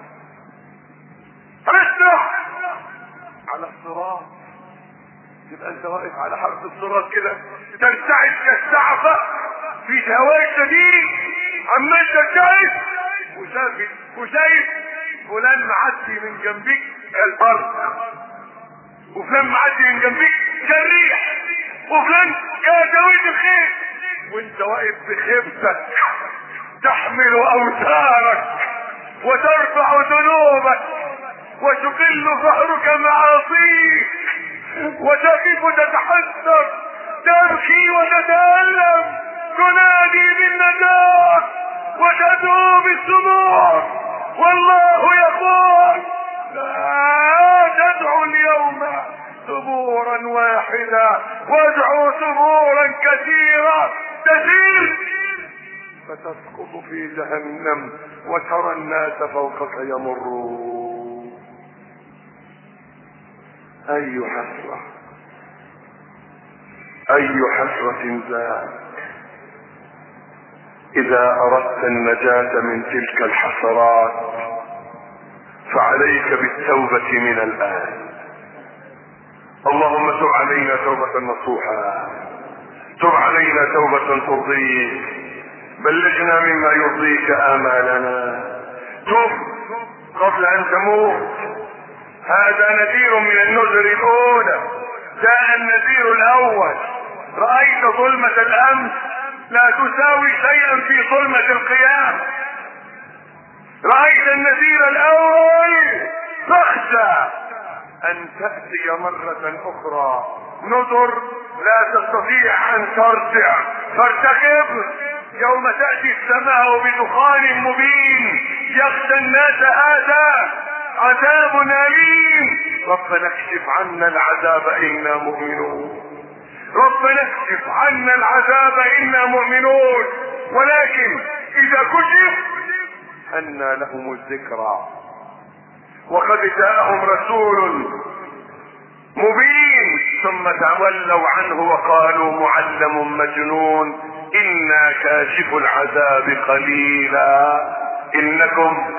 اسرع على الصراط، يبقى انت واقف على حرف الصراط كده ترتعد كالسعفة في هواء شديد، عمال ترتعد وشايف وشايف فلان معدي من جنبك الارض، وفلان معدي من جنبك جريح، وفلان يا جويد الخير، وانت واقف بخيبتك تحمل اوتارك وترفع ذنوبك وتقل ظهرك معاصيك وتقف تتحسر تبكي وتتألم تنادي بالنجاة وتدعو بالسموع، والله يقول لا تدعوا اليوم ثبورا واحدا وادعوا ثبورا كثيرا تسير فتسقط في جهنم وترى الناس فوقك يمرون. اي حسرة اي حسرة ذاك. اذا اردت النجاة من تلك الحسرات فعليك بالتوبة من الان. اللهم تب علينا توبة نصوحا، تب علينا توبة ترضيك، بلغنا مما يرضيك آمالنا، تب قبل ان تموت. هذا نذير من النذر الاولى. جاء النذير الاول، رأيت ظلمة الامس لا تساوي شيئا في ظلمة القيامة. رأيت النذير الاول فاخشى ان تأتي مرة اخرى نذر لا تستطيع ان ترجع، فارتقب يوم تأتي السماء بدخان مبين يخشى الناس هذا عذاب أليم. ربنا اكشف عنا العذاب إنا مؤمنون، ربنا اكشف عنا العذاب إنا مؤمنون. ولكن إذا كشف أنى لهم الذكرى وقد جاءهم رسول مبين ثم تولوا عنه وقالوا معلم مجنون إنا كاشف العذاب قليلا إنكم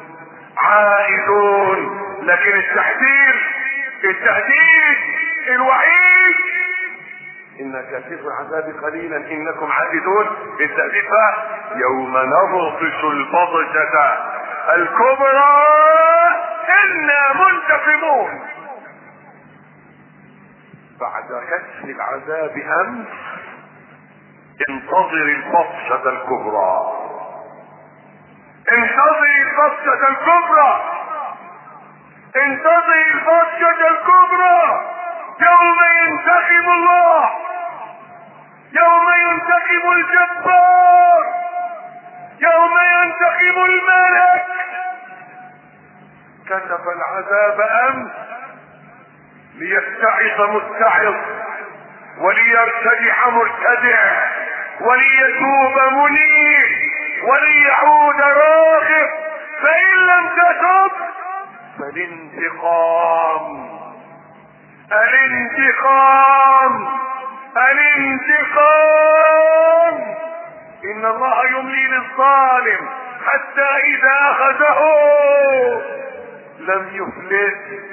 عائدون. لكن التحذير التهديد الوعيد إنا كاشف العذاب قليلا إنكم عائدون. التهديد يوم نبطش البطشة الكبرى إنا منتقمون. بعد كشف العذاب أمس انتظر البطشة الكبرى، انتظر البطشة الكبرى، انتظر البطشة الكبرى. يوم ينتقم الله، يوم ينتقم الجبار، يوم ينتقم الملك. كشف العذاب أمس ليستعظ مستعظ وليرتدع مرتدع وليتوب منيب وليعود راغب، فإن لم تتب فالانتقام الانتقام الانتقام. إن الله يملي للظالم حتى إذا أخذه لم يفلت.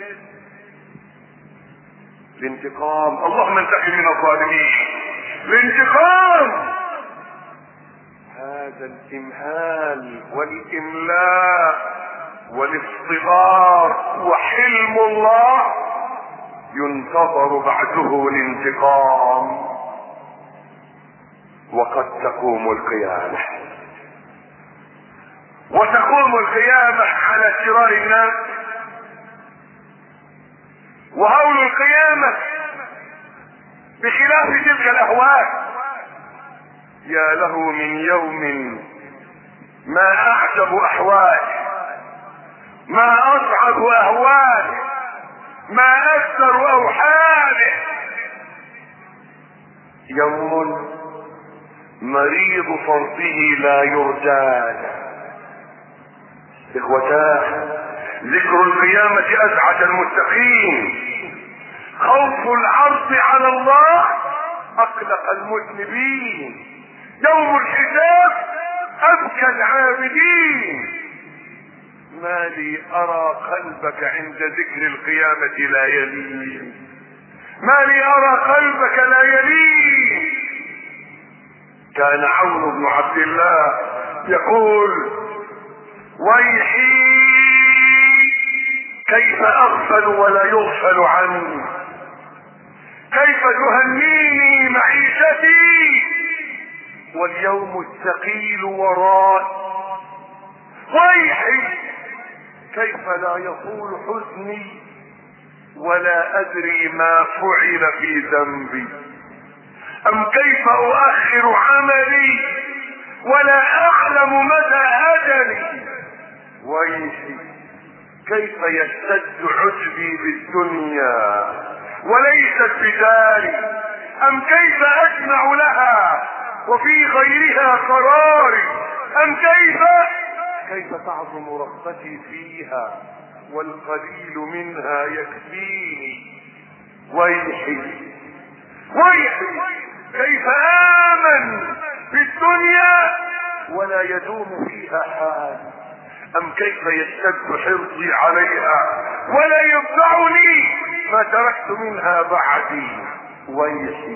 الانتقام، اللهم انتقم من الظالمين. الانتقام هذا الامهال والاملاء والاصطبار وحلم الله ينتظر بعده الانتقام. وقد تقوم القيامة، وتقوم القيامة على شرار الناس، وهول القيامة بخلاف تلك الاهوال. يا له من يوم ما اعجب احواله، ما اصعب اهواله، ما اكثر اوحاله. يوم مريض فرطه لا يرجى. اخوتاه، ذكر القيامة ازعج المتقين، خوف العرض على الله اقلق المذنبين، يوم الحساب ابكى العابدين. ما لي ارى قلبك عند ذكر القيامة لا يلين، ما لي ارى قلبك لا يلين. كان عون بن عبد الله يقول: ويحي كيف اغفل ولا يغفل عني، كيف تهنيني معيشتي واليوم الثقيل ورائي، ويحي كيف لا يطول حزني ولا ادري ما فعل في ذنبي، ام كيف اؤخر عملي ولا اعلم مدى اجلي، ويحي كيف يشتد عجبي بالدنيا وليست بداري، ام كيف اجمع لها وفي غيرها قراري، ام كيف كيف تعظم رغبتي فيها والقليل منها يكفيني، ويحي ويحي كيف امن في الدنيا ولا يدوم فيها حال، ام كيف يشتد حرصي عليها ولا ينفعني ما تركت منها بعدي، ويحي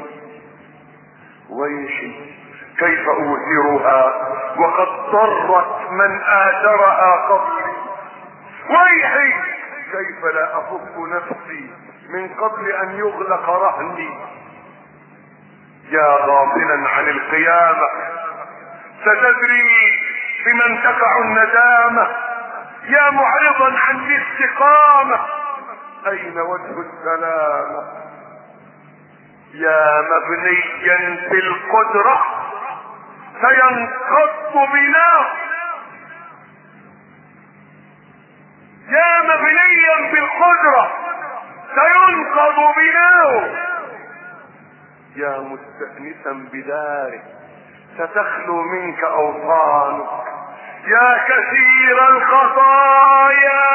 ويحي كيف اوثرها وقد ضرت من اثرها قبلي، ويحي كيف لا افك نفسي من قبل ان يغلق رهني. يا غافلا عن القيامة ستدري بمن تقع الندامة، يا معرضا عن الاستقامة اين وجه السلامة، يا مبنيا في القدرة سينقض بناء، يا مبنيا في القدرة سينقض بناء، يا مستأنسا بداره ستخلو منك اوطانك، يا كثير الخطايا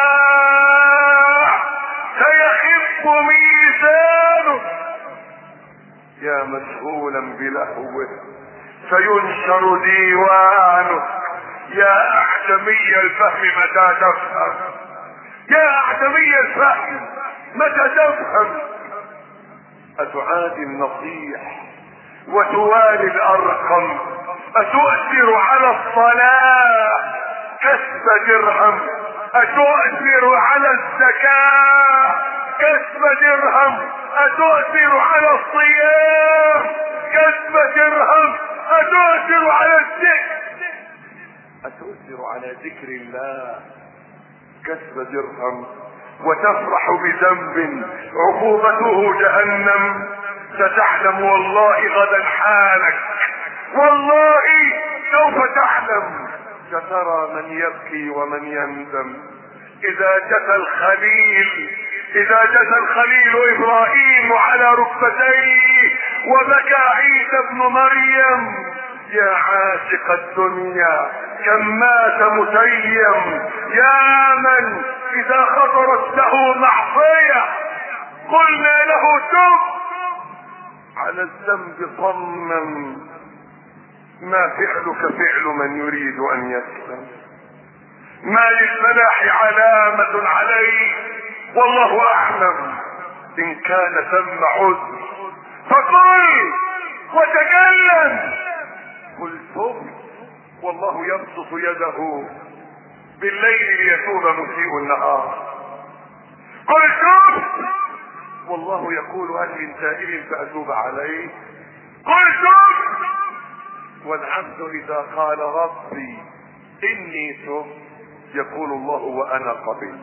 سيخف ميزانك، يا مشغولا بلهوه سينشر ديوانك، يا اعجمي الفهم متى تفهم، يا اعجمي الفهم متى تفهم، اتعادي النصيح وتوالي الارقم، اتؤثر على الصلاة كسب درهم، اتؤثر على الزكاة كسب درهم، اتؤثر على الصيام كسب درهم، اتؤثر على الذكر اتؤثر على ذكر الله كسب درهم، وتفرح بذنب عقوبته جهنم، ستعلم والله غدا حالك، والله سوف تعلم، سترى من يبكي ومن يندم. اذا جثى الخليل اذا جثى الخليل ابراهيم على ركبتيه وبكى عيسى ابن مريم، يا عاشق الدنيا كم مات متيم، يا من اذا خطرت له معصية قلنا له تب، على الذنب صمم، ما فعلك فعل من يريد ان يسلم، ما للفلاح علامة عليه والله اعلم، ان كان ثم عذر فقل وتكلم، قل تب والله يبسط يده بالليل ليتوب مسيء النهار، قل تب والله يقول هل من تائب فاتوب عليه، قل تب والعبد اذا قال ربي اني تب يقول الله وانا قبل.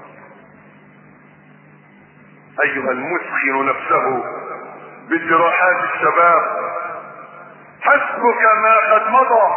ايها المسخن نفسه بجراحات الشباب حسبك ما قد مضى،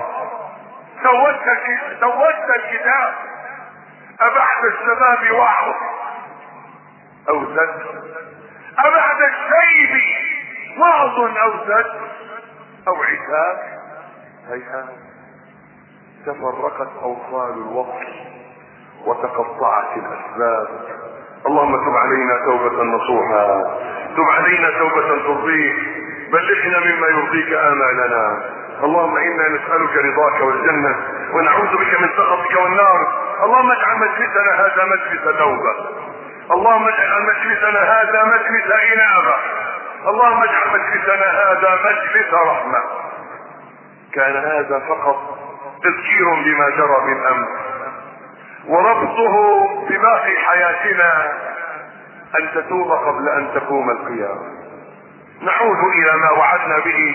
سودت الكتاب ابعد الشباب وعظ او زد، ابعد الشيب وعظ او زد او عتاب، هيهات تفرقت اوصال الوصل وتقطعت الاسباب. اللهم تب علينا توبة نصوحا تب علينا توبة ترضيك، بلغنا مما يرضيك آمالنا. اللهم إنا نسألك رضاك والجنة ونعوذ بك من سخطك والنار. اللهم اجعل مجلسنا هذا مجلس توبة، اللهم اجعل مجلسنا هذا مجلس إنابة، اللهم اجعل مجلسنا هذا مجلس رحمة. كان هذا فقط تذكير بما جرى بالأمس وربطه بباقي حياتنا، أن تتوب قبل أن تقوم القيامة. نعود إلى ما وعدنا به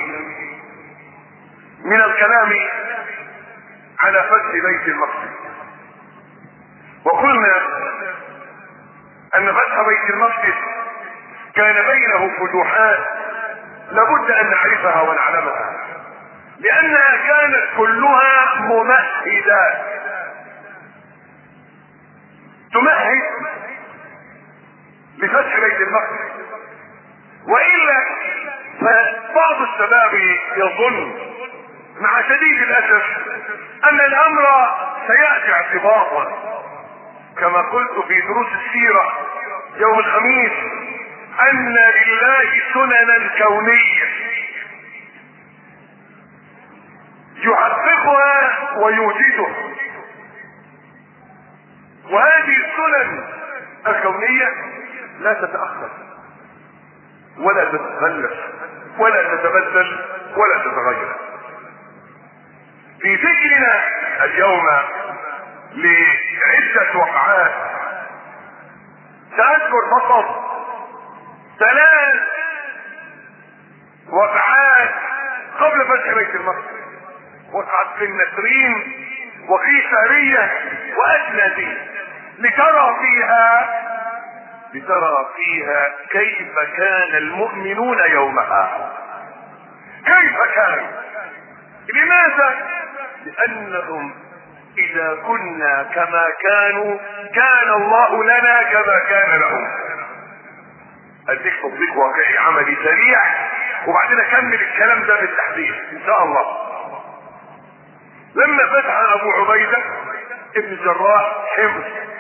من الكلام على فتح بيت المقدس. وقلنا أن فتح بيت المقدس كان بينه فتوحات لابد أن نعرفها ونعلمها، لأنها كانت كلها ممهدات تمهد لفتح بيت المقدس. وإلا فبعض الشباب يظن مع شديد الأسف أن الأمر سيأتي اعتباطا، كما قلت في دروس السيرة يوم الخميس أن لله سننا كونية يحققها ويوجدها، وهذه السنن الكونية لا تتأخر ولا تتخلف ولا تتبدل ولا تتغير. في ذكرنا اليوم لعدة وقعات سأذكر فقط ثلاث وقعات قبل فتح بيت المقدس: وقعت في النسرين وفي سارية وأجنبي، لترى فيها لترى فيها كيف كان المؤمنون يومها. كيف كانوا؟ لماذا؟ لأنهم إذا كنا كما كانوا كان الله لنا كما كان لهم. أديك تطبيق واقعي عملي سريع وبعدين أكمل الكلام ده بالتحديد إن شاء الله. لما فتح أبو عبيدة ابن الجراح حمص،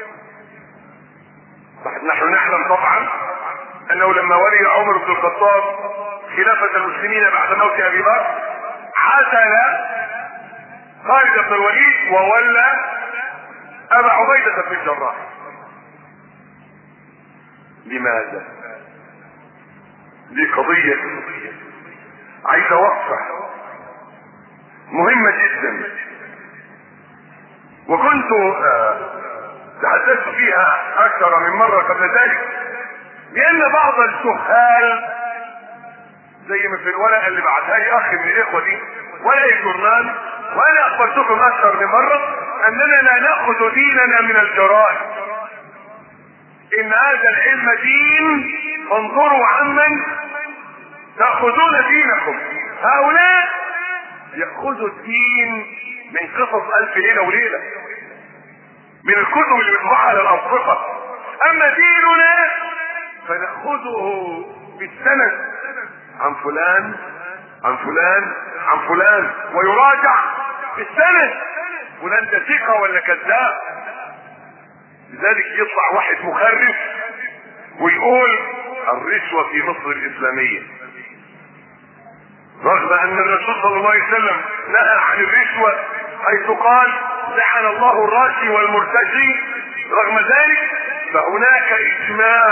نحن نعلم طبعا أنه لما ولي عمر بن الخطاب خلافة المسلمين بعد موت أبي بكر عزل خالد بن الوليد وولى أبا عبيدة بن الجراح. لماذا؟ دي قضية عايزة وقفة مهمة جدا، وكنت تحدثت فيها أكثر من مرة قبل ذلك، لأن بعض السهال زي ما في الورقة اللي بعتها لي أخي من الإخوة دي ورقة الجورنال، وأنا أخبرتكم أكثر من مرة أننا لا نأخذ ديننا من الجرائد، إن هذا العلم دين، فانظروا عمن تأخذون دينكم. هؤلاء يأخذوا الدين من قصص ألف ليلة وليلة، من الكتب اللي بتضعها على الأصدقاء. أما ديننا فنأخذه بالسند عن فلان عن فلان عن فلان، ويراجع بالسند فلان ده ثقة ولا كذاب. لذلك يطلع واحد مخرف ويقول الرشوة في مصر الإسلامية، رغم أن الرسول صلى الله عليه وسلم نهى عن الرشوة حيث قال لعن الله الراشي والمرتشي. رغم ذلك فهناك إجماع.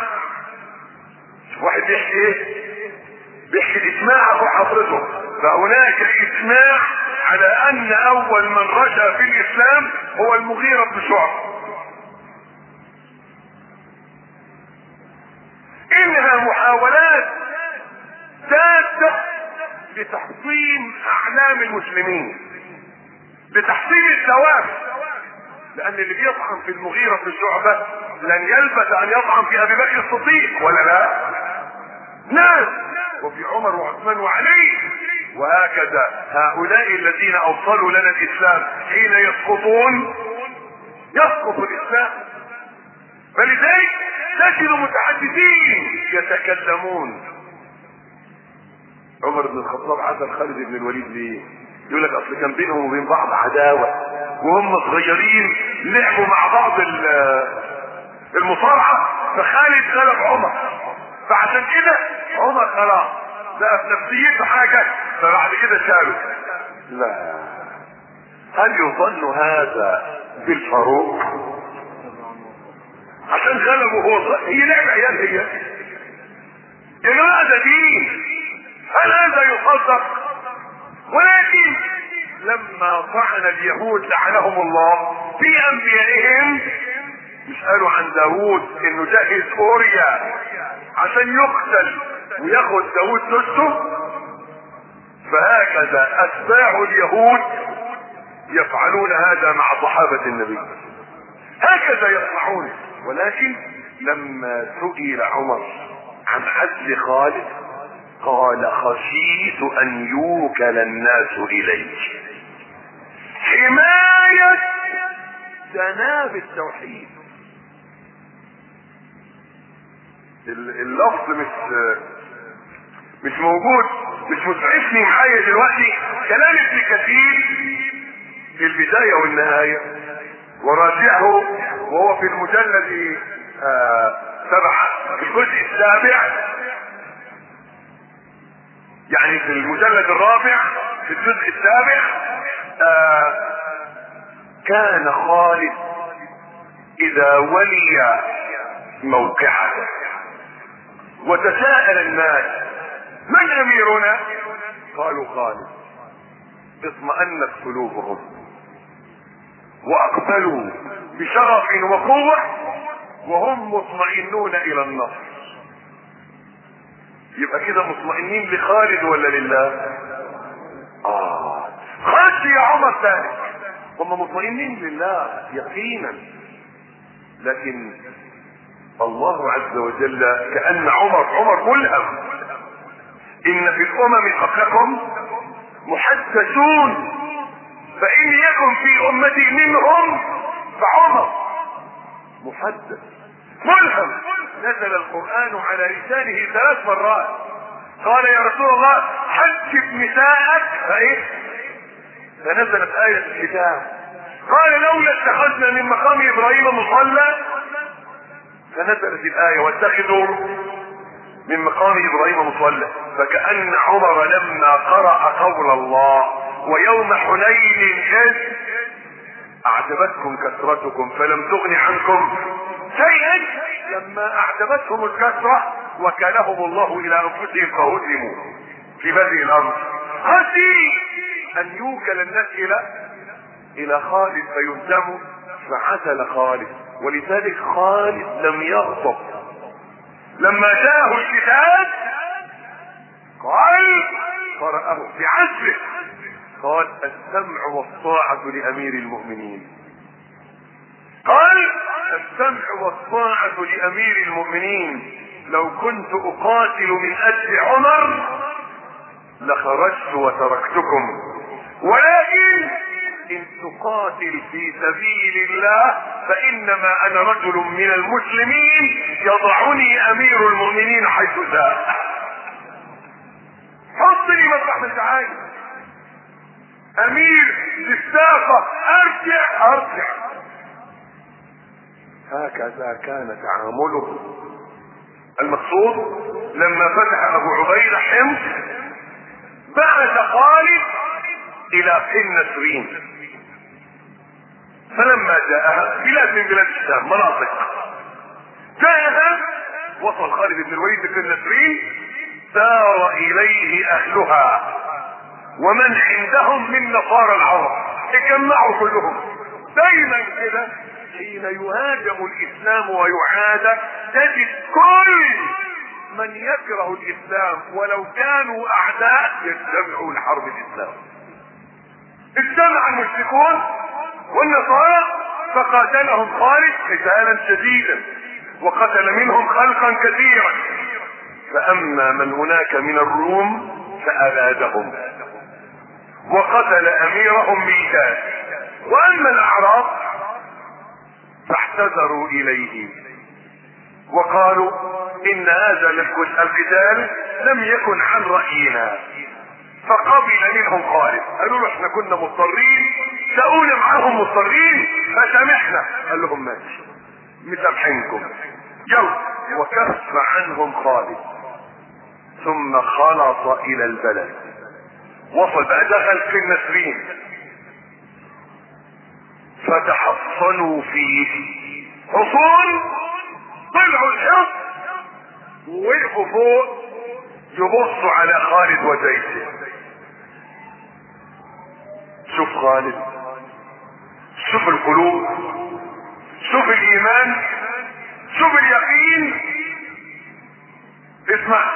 واحد بيحكي ايه؟ بيحكي الإجماع أبو حضرته. فهناك إجماع على أن أول من رشى في الإسلام هو المغيرة بن شعبة. إنها محاولات سادة لتحطيم أعلام المسلمين، لتحطيم الثواب، لأن اللي بيطعن في المغيرة بن شعبة لن يلبث أن يطعن في أبي بكر الصديق، ولا لا؟ نعم، وفي عمر وعثمان وعلي، وهكذا هؤلاء الذين أوصلوا لنا الإسلام حين يسقطون يسقط الإسلام. فلذلك تجد متحدثين يتكلمون. عمر بن الخطاب عزل خالد بن الوليد ليه؟ يقول لك اصل كان بينهم وبين بعض عداوه وهم صغيرين لعبوا مع بعض المصارعه، فخالد غلب عمر فعشان كده عمر خلاص بقى في نفسيته حاجة، فبعد كده شاله. لا، هل يظن هذا بالفاروق عشان غلبه هو؟ هي لعبة عيال هي يا جماعة، ده دين، هل هذا يصدق؟ ولكن لما طعن اليهود لعنهم الله في انبيائهم، مش قالوا عن داوود انه جهز اوريا عشان يقتل وياخد داوود نفسه؟ فهكذا اتباع اليهود يفعلون هذا مع صحابة النبي، هكذا يصنعون. ولكن لما سئل عمر عن عزل خالد قال خشيت ان يوكل الناس اليك، حماية جناب التوحيد. اللفظ مش مش موجود، مش مسعفني معايا دلوقتي. كلام ابن كثير في البداية والنهاية، وراجعه وهو في المجلد آه سبعة في الجزء السابع، يعني في المجلد الرابع في الجزء السابع. آه كان خالد اذا ولي موقعه وتساءل الناس من اميرنا؟ قالوا خالد. اطمأنت قلوبهم واقبلوا بشغف وقوة وهم مطمئنون الى النصر. يبقى كده مطمئنين لخالد ولا لله؟ اه خالد يا عمر ثاني، هم مطمئنين لله يقينا، لكن الله عز وجل كأن عمر عمر ملهم. ان في الامم قبلكم محدثون، فان يكن في امتي منهم فعمر محدث ملهم. نزل القرآن على لسانه ثلاث مرات. قال يا رسول الله حجب نساءك فايه؟ فنزلت آية الحجاب. قال لولا اتخذنا من مقام ابراهيم مصلى، فنزلت الآية واتخذوا من مقام ابراهيم مصلى. فكأن عمر لما قرأ قول الله ويوم حنين إذ أعجبتكم كثرتكم فلم تغن عنكم شيئا، لما أعجبتهم الكثرة وكلهم الله إلى أنفسهم فهزموا في هذه الأمر. خشي أن يوكل الناس إلى إلى خالد فيهزموا، فعزل خالد. ولذلك خالد لم يغضب لما جاءه الكتاب، قال قرأه بعزله، قال السمع والطاعة لأمير المؤمنين. قال السمع والطاعة لأمير المؤمنين. لو كنت أقاتل من أجل عمر لخرجت وتركتكم، ولكن إن تقاتل في سبيل الله فإنما أنا رجل من المسلمين يضعني أمير المؤمنين حيث شاء. حط لي مطرح من تعالي أمير للساقة، أرجع أرجع. هكذا كان تعامله. المقصود لما فتح أبو عبيدة حمص بعث خالد إلى حين نسرين، فلما جاءها بلاد من بلاد الشام مناطق، جاءها وصل خالد بن الوليد في النسرين، سار إليه أهلها ومن عندهم من نصارى العرب، اتجمعوا كلهم. دايما كده حين يهاجم الاسلام ويعاد تجد كل من يكره الاسلام ولو كانوا اعداء يجتمعوا لحرب الاسلام. اجتمع المشركون والنصارى فقاتلهم خالد قتالا شديدا وقتل منهم خلقا كثيرا. فاما من هناك من الروم فأبادهم وقتل اميرهم ميكاس، واما الاعراب فاحتذروا اليه وقالوا ان هذا القتال لم يكن عن رأينا، فقبل منهم خالد. قالوا له احنا كنا مضطرين، سأونا معاهم مضطرين فسامحنا. قال لهم ماشي مسامحينكم، يلا وكف عنهم خالد، ثم خلص الى البلد. وصل بقى، دخل في النسرين فتحصنوا فيه حصون، طلعوا الحصن ووقفوا فوق يبصوا على خالد وجيشه. شوف خالد، شوف القلوب، شوف الايمان، شوف اليقين. اسمع،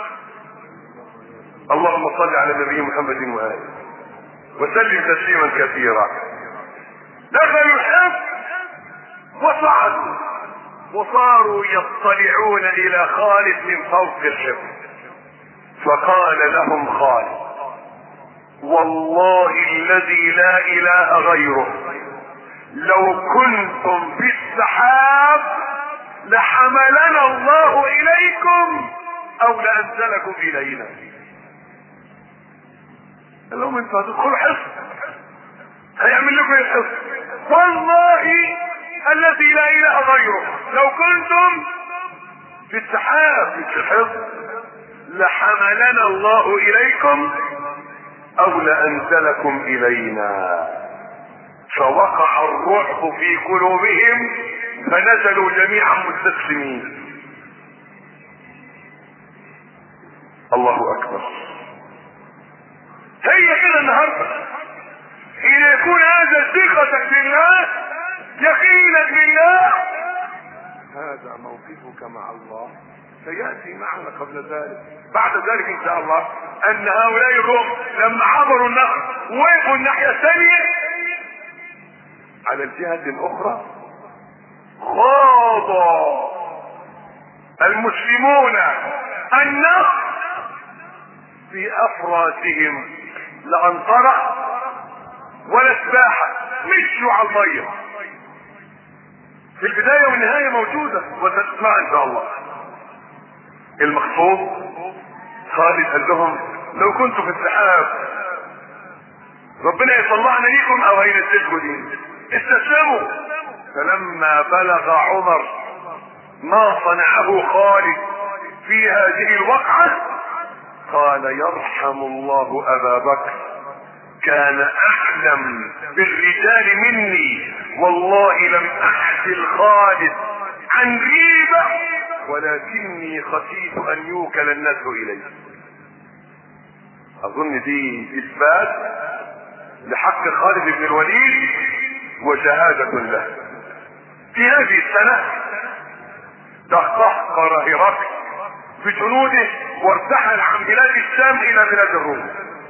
اللهم صل على النبي محمد وآله وسلم تسليما كثيرا. دخلوا الحصن وصعدوا وصاروا يطلعون الى خالد من فوق الحصن، فقال لهم خالد: والله الذي لا اله غيره لو كنتم في السحاب لحملنا الله اليكم او لانزلكم الينا. قال لهم: انتوا هتدخلوا حصن، هيعمل لكم الحصن. والله الذي لا اله غيره لو كنتم في السحاب مش في الحصن لحملنا الله اليكم او لانزلكم الينا. فوقع الرعب في قلوبهم فنزلوا جميعا مستسلمين. الله اكبر. هي كده النهارده، حين يكون هذا ثقتك بالله، يقينك بالله، هذا موقفك مع الله. سيأتي معنا قبل ذلك بعد ذلك ان شاء الله ان هؤلاء الروم لما عبروا النهر وقفوا الناحية الثانية على الجهة الاخرى، خاض المسلمون النهر في افراسهم، لا انطرح ولا سباحة، مشوا على المية. في البداية والنهاية موجودة وستسمع ان شاء الله. المقصود خالد قال لهم: لو كنتوا في السحاب ربنا يطلعنا ليكم او هينزلكم دين. استسلموا. فلما بلغ عمر ما صنعه خالد في هذه الوقعة قال: يرحم الله ابا بكر، كان اعلم بالرجال مني، والله لم احسل خالد عن ريبة ولكني خشيت ان يوكل الناس اليه. اظن دي اثبات لحق خالد بن الوليد وشهادة له. في هذه السنة تقهقر هرقل بجنوده وارتحل عن بلاد الشام الى بلاد الروم،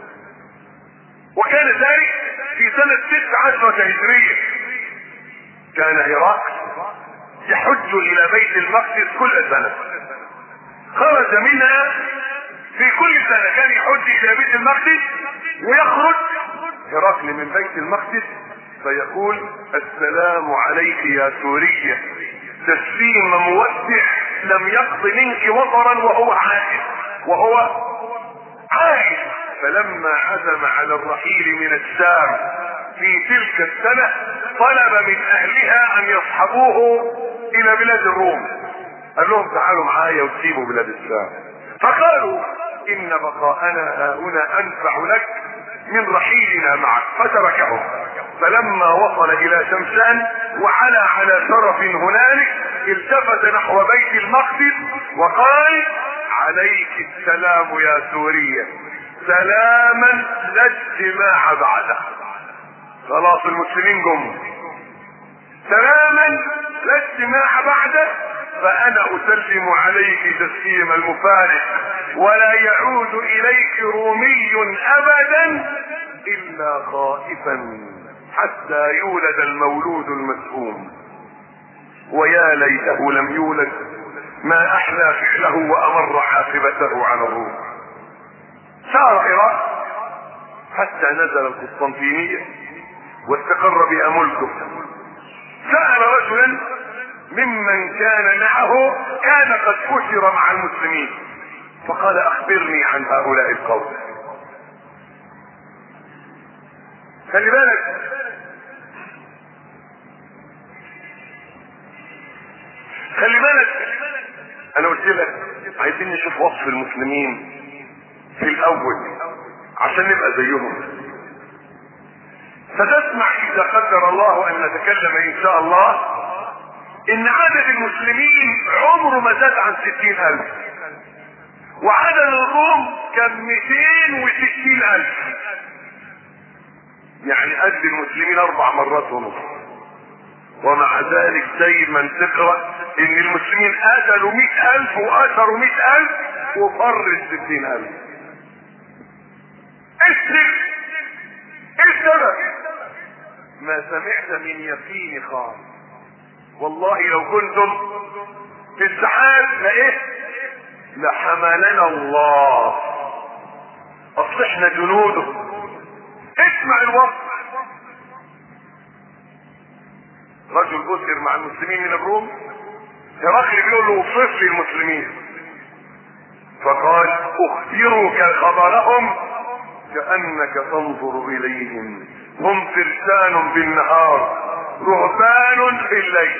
وكان ذلك في سنة ست عشرة هجرية. كان هرقل يحج الى بيت المقدس كل سنة، خرج منها في كل سنة، كان يحج الى بيت المقدس ويخرج هرقل من بيت المقدس فيقول: السلام عليك يا سورية، تسليم مودع لم يقض منك وطرا وهو عائد وهو عائد. فلما عزم على الرحيل من الشام في تلك السنة طلب من اهلها ان يصحبوه الى بلاد الروم. قال لهم: تعالوا معايا وتسيبوا بلاد الشام. فقالوا: ان بقاءنا هنا انفع لك من رحيلنا معك. فتركهم. فلما وصل الى شمشان وعلى على شرف هنالك التفت نحو بيت المقدس وقال: عليك السلام يا سورية، سلاما لا اجتماع بعده. خلاص المسلمين جم، سلاما لا اجتماع بعده، فانا اسلم عليك تسليم المفارق، ولا يعود اليك رومي ابدا الا خائفا حتى يولد المولود المسؤوم. ويا ليته لم يولد، ما احلى فعله وامر عاقبته على الروم. سار هرقل حتى نزل القسطنطينية واستقر بها ملكه. سأل رجلا ممن كان معه، كان قد أسر مع المسلمين، فقال: اخبرني عن هؤلاء القوم. خلي بالك، خلي بالك انا قلت لك عايزين نشوف وصف المسلمين في الاول عشان نبقى زيهم. فتسمع اذا قدر الله ان نتكلم ان شاء الله ان عدد المسلمين عمره ما زاد عن ستين الف، وعدد الروم كان مئتين وستين الف، يعني قد المسلمين اربع مرات ونصف. ومع ذلك دايما تقرأ ان المسلمين قتلوا مئة الف واسروا مئة الف وفر الستين الف. السر ايه السبب؟ ما سمعت من يقين خالص. والله لو كنتم في السحاب لايه لحملنا الله، اصل احنا جنوده. اسمع الوقت، رجل بسر مع المسلمين من الروم، هرقل بيقول له اوصف لي المسلمين، فقال اخبرك خبرهم كأنك تنظر اليهم، هم فرسان بالنهار رهبان في الليل.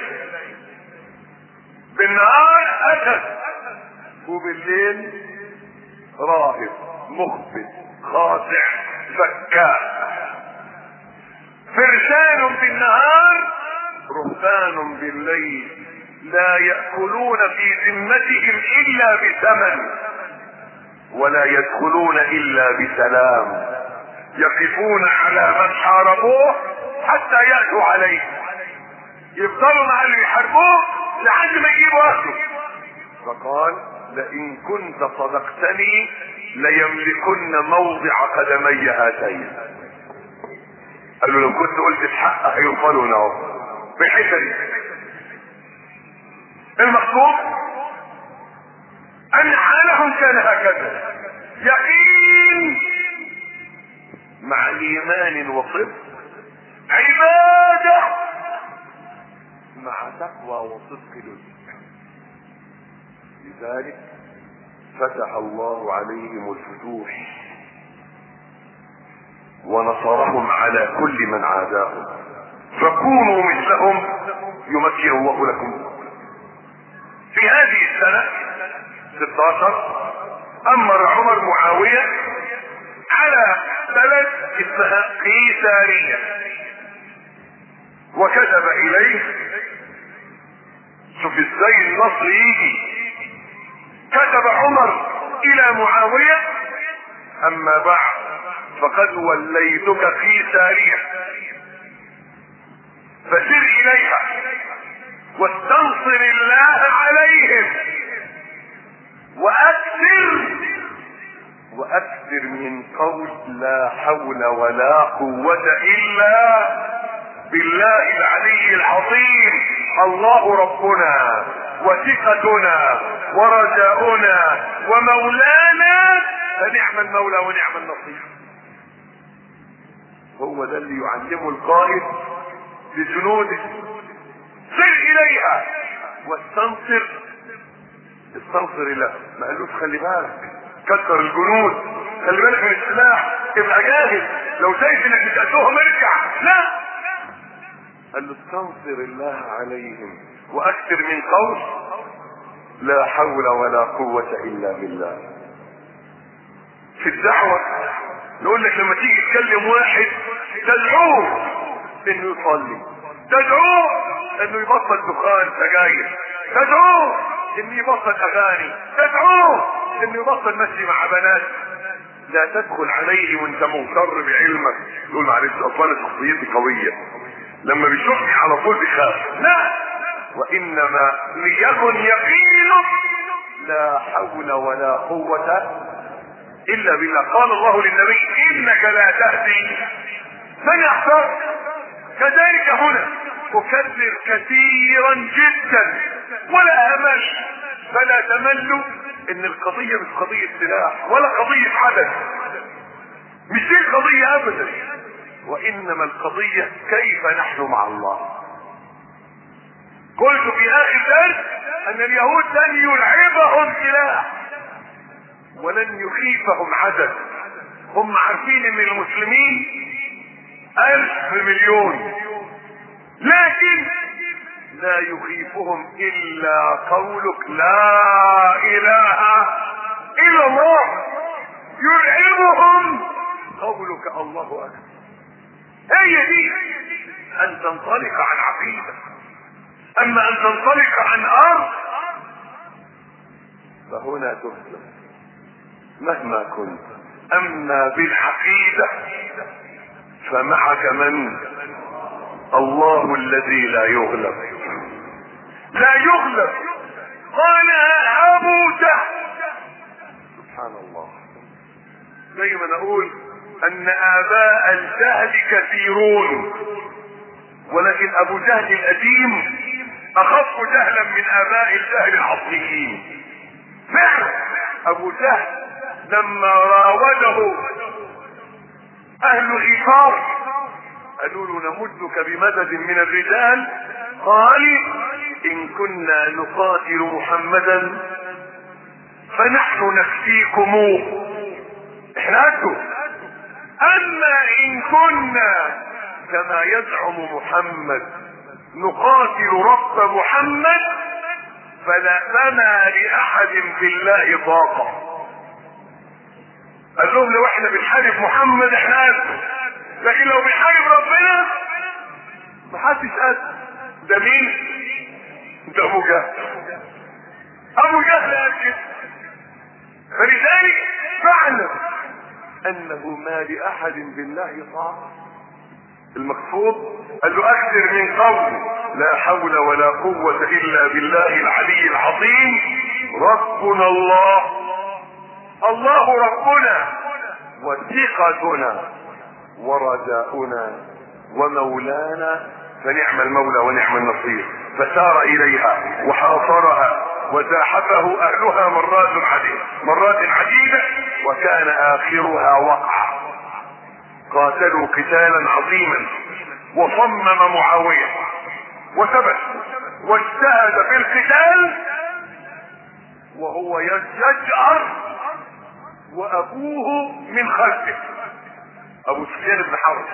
بالنهار اسد وبالليل راهب مخبت خاضع فكاء. فرسان بالنهار رهبان بالليل لا يأكلون في ذمتهم الا بثمن ولا يدخلون الا بسلام، يقفون على من حاربوه حتى يأتوا عليه، يفضلوا مع اللي يحاربوه لحد ما يجيبوا اخره. فقال لئن كنت صدقتني ليملكن موضع قدمي هاتين. قال له لو كنت قلت الحق هيوصلوا له بالحته دي. المقصود ان حالهم كان هكذا، يقين مع ايمان وصدق، عباده مع تقوى وصدق لذة. لذلك فتح الله عليهم الفتوح ونصرهم على كل من عاداهم، فكونوا مثلهم يمكن الله لكم. في هذه السنة ستة عشر امر عمر معاوية على بلد اسمها قيسارية، وكتب اليه، شوف ازاي النصر يجي، كتب عمر الى معاوية اما بعد فقد وليتك قيسارية فسر اليها واستنصر الله عليهم واكثر واكثر من قول لا حول ولا قوة الا بالله العلي العظيم، الله ربنا وثقتنا ورجاؤنا ومولانا فنعم المولى ونعم النصير. هو ده اللي يعلمه القائد لجنوده، سر اليها واستنصر. استنصر الله، ما قالوش خلي بالك كتر الجنود، خلي بالك من السلاح، ابقى جاهز، لو شايف انك بتقتلهم ارجع، لا، قال له استنصر الله عليهم واكثر من قول لا حول ولا قوة الا بالله. في الدعوة نقول لك لما تيجي تكلم واحد تدعوه انه يصلي، تدعوه انه يبطل دخان سجاير، تدعوه انه يبطل اغاني، تدعوه انه يبطل مشي مع بنات. لا تدخل عليه وانت مغتر بعلمك تقول معلش اصلا شخصيتي قوية، لما بيشوفني على طول بيخاف، لا، وانما ليكن يقينك لا حول ولا قوة الا بالله. قال الله للنبي انك لا تهدي من يحتار. كذلك هنا اكرر كثيرا جدا ولا امل، فلا تملوا ان القضية مش قضية سلاح ولا قضية عدد، مش دي القضية ابدا، وانما القضية كيف نحن مع الله. قلت في اخر درس ان اليهود لن يلعبهم سلاح ولن يخيفهم عدد، هم عارفين ان المسلمين الف مليون، لكن لا يخيفهم الا قولك لا اله الا الله، يرعبهم قولك الله اكبر. هي دي ان تنطلق عن عقيدة. اما ان تنطلق عن ارض فهنا تهزم مهما كنت. اما بالعقيدة فمعك من؟ الله الذي لا يغلب، لا يغلب. قال ابو جهل، سبحان الله. دايما اقول ان اباء الجهل كثيرون، ولكن ابو جهل القديم اخف جهلا من اباء الجهل العصريين. فعلا ابو جهل لما راوده اهل غفار قالوا له نمدك بمدد من الرجال، قال ان كنا نقاتل محمدا فنحن نكفيكموه، احنا قدوا. اما ان كنا كما يزعم محمد نقاتل رب محمد فلا فما لاحد بالله طاقه. قال لهم لو احنا بنحارب محمد احنا قد، لكن لو بنحارب ربنا محدش قد. ده مين؟ ده ابو جهل. ابو جهل قال كده. فلذلك فاعلم انه ما لاحد بالله طاقه. المقصود قال له اكثر من قول لا حول ولا قوة الا بالله العلي العظيم، ربنا الله، الله ربنا وثقتنا ورجاؤنا ومولانا، فنعم المولى ونعم النصير. فسار اليها وحاصرها وزاحفه اهلها مرات عديدة مرات عديدة وكان اخرها وقع. قاتلوا قتالا عظيما وصمم معاوية وثبت واجتهد في القتال وهو يجأر وابوه من خلفه ابو سفيان بن حرب،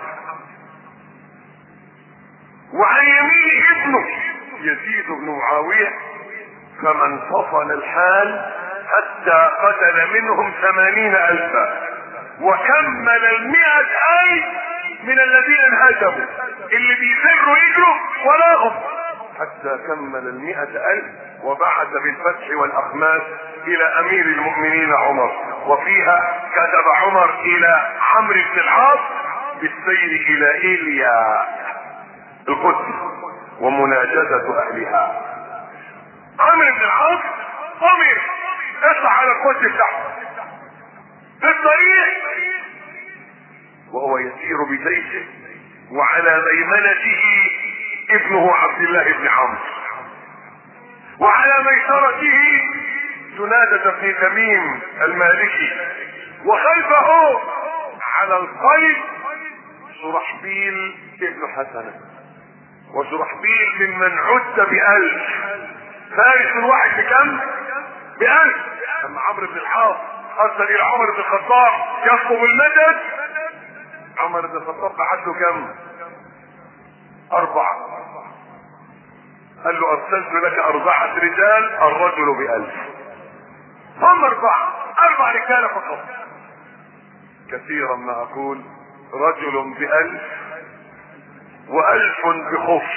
وعن يمينه ابنه يزيد بن معاوية. فما انفصل الحال حتى قتل منهم ثمانين الفا وكمل المئة الف من الذين انهزموا اللي بيفروا يجروا وراهم، حتى كمل المئة الف وبعث بالفتح والاخماس الى امير المؤمنين عمر. وفيها كتب عمر الى عمرو بن العاص بالسير الى ايليا القدس ومناجزة اهلها. عمرو بن العاص امر اطلع على القدس بتاعه في الطريق وهو يسير بجيشه وعلى ميمنته ابنه عبد الله بن عمرو وعلى ميسرته جنادة بن تميم المالكي وخلفه على القيد شرحبيل ابن حسنة. وشرحبيل ممن عد بألف، فارس الواحد بكم؟ بألف. اما عمرو بن العاص ارسل الى عمر بن الخطاب يطلب المدد، عمر بن الخطاب بعت له كم؟ اربعة. قال له ارسلت لك اربعة رجال الرجل بألف. هم اربعة، اربع رجال فقط. كثيرا ما اقول رجل بألف والف بخف.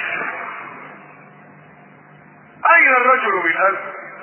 اين الرجل بالالف؟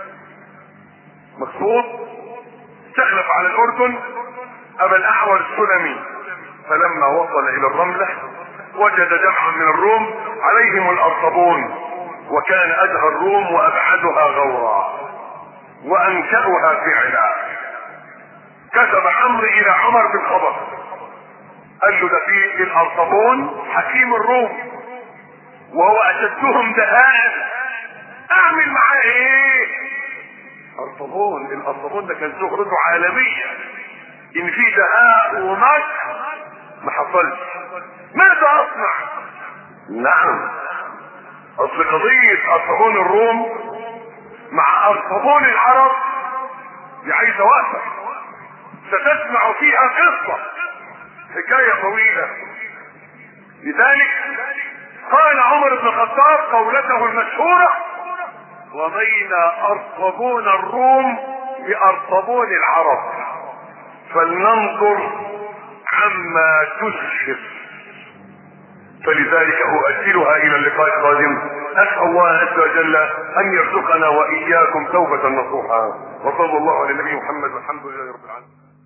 مقصود استخلف على الاردن ابا الاحول السلمي، فلما وصل الى الرملة وجد جمعا من الروم عليهم الارطبون، وكان ادهى الروم وابعدها غورا وانكأها فعلا. كتب عمرو الى عمر بالخبر قال له ده في الارطبون حكيم الروم وهو اشدهم دهاء، اعمل معاه ايه؟ ارطبون، الارطبون ده كان شهرته عالمية ان في دهاء ومكر ما حصلش. ماذا اصنع؟ نعم، اصل قضية ارطبون الروم مع ارطبون العرب دي عايزة وقفة ستسمع فيها قصة، حكاية طويلة. لذلك قال عمر بن الخطاب قولته المشهورة: وبينا ارطبون الروم بارطبون العرب، فلننظر عما تسخف. فلذلك اؤجلها الى اللقاء القادم. اسال الله عز وجل ان يرزقنا واياكم توبة نصوحا. وصلى الله على النبي محمد والحمد لله رب العالمين.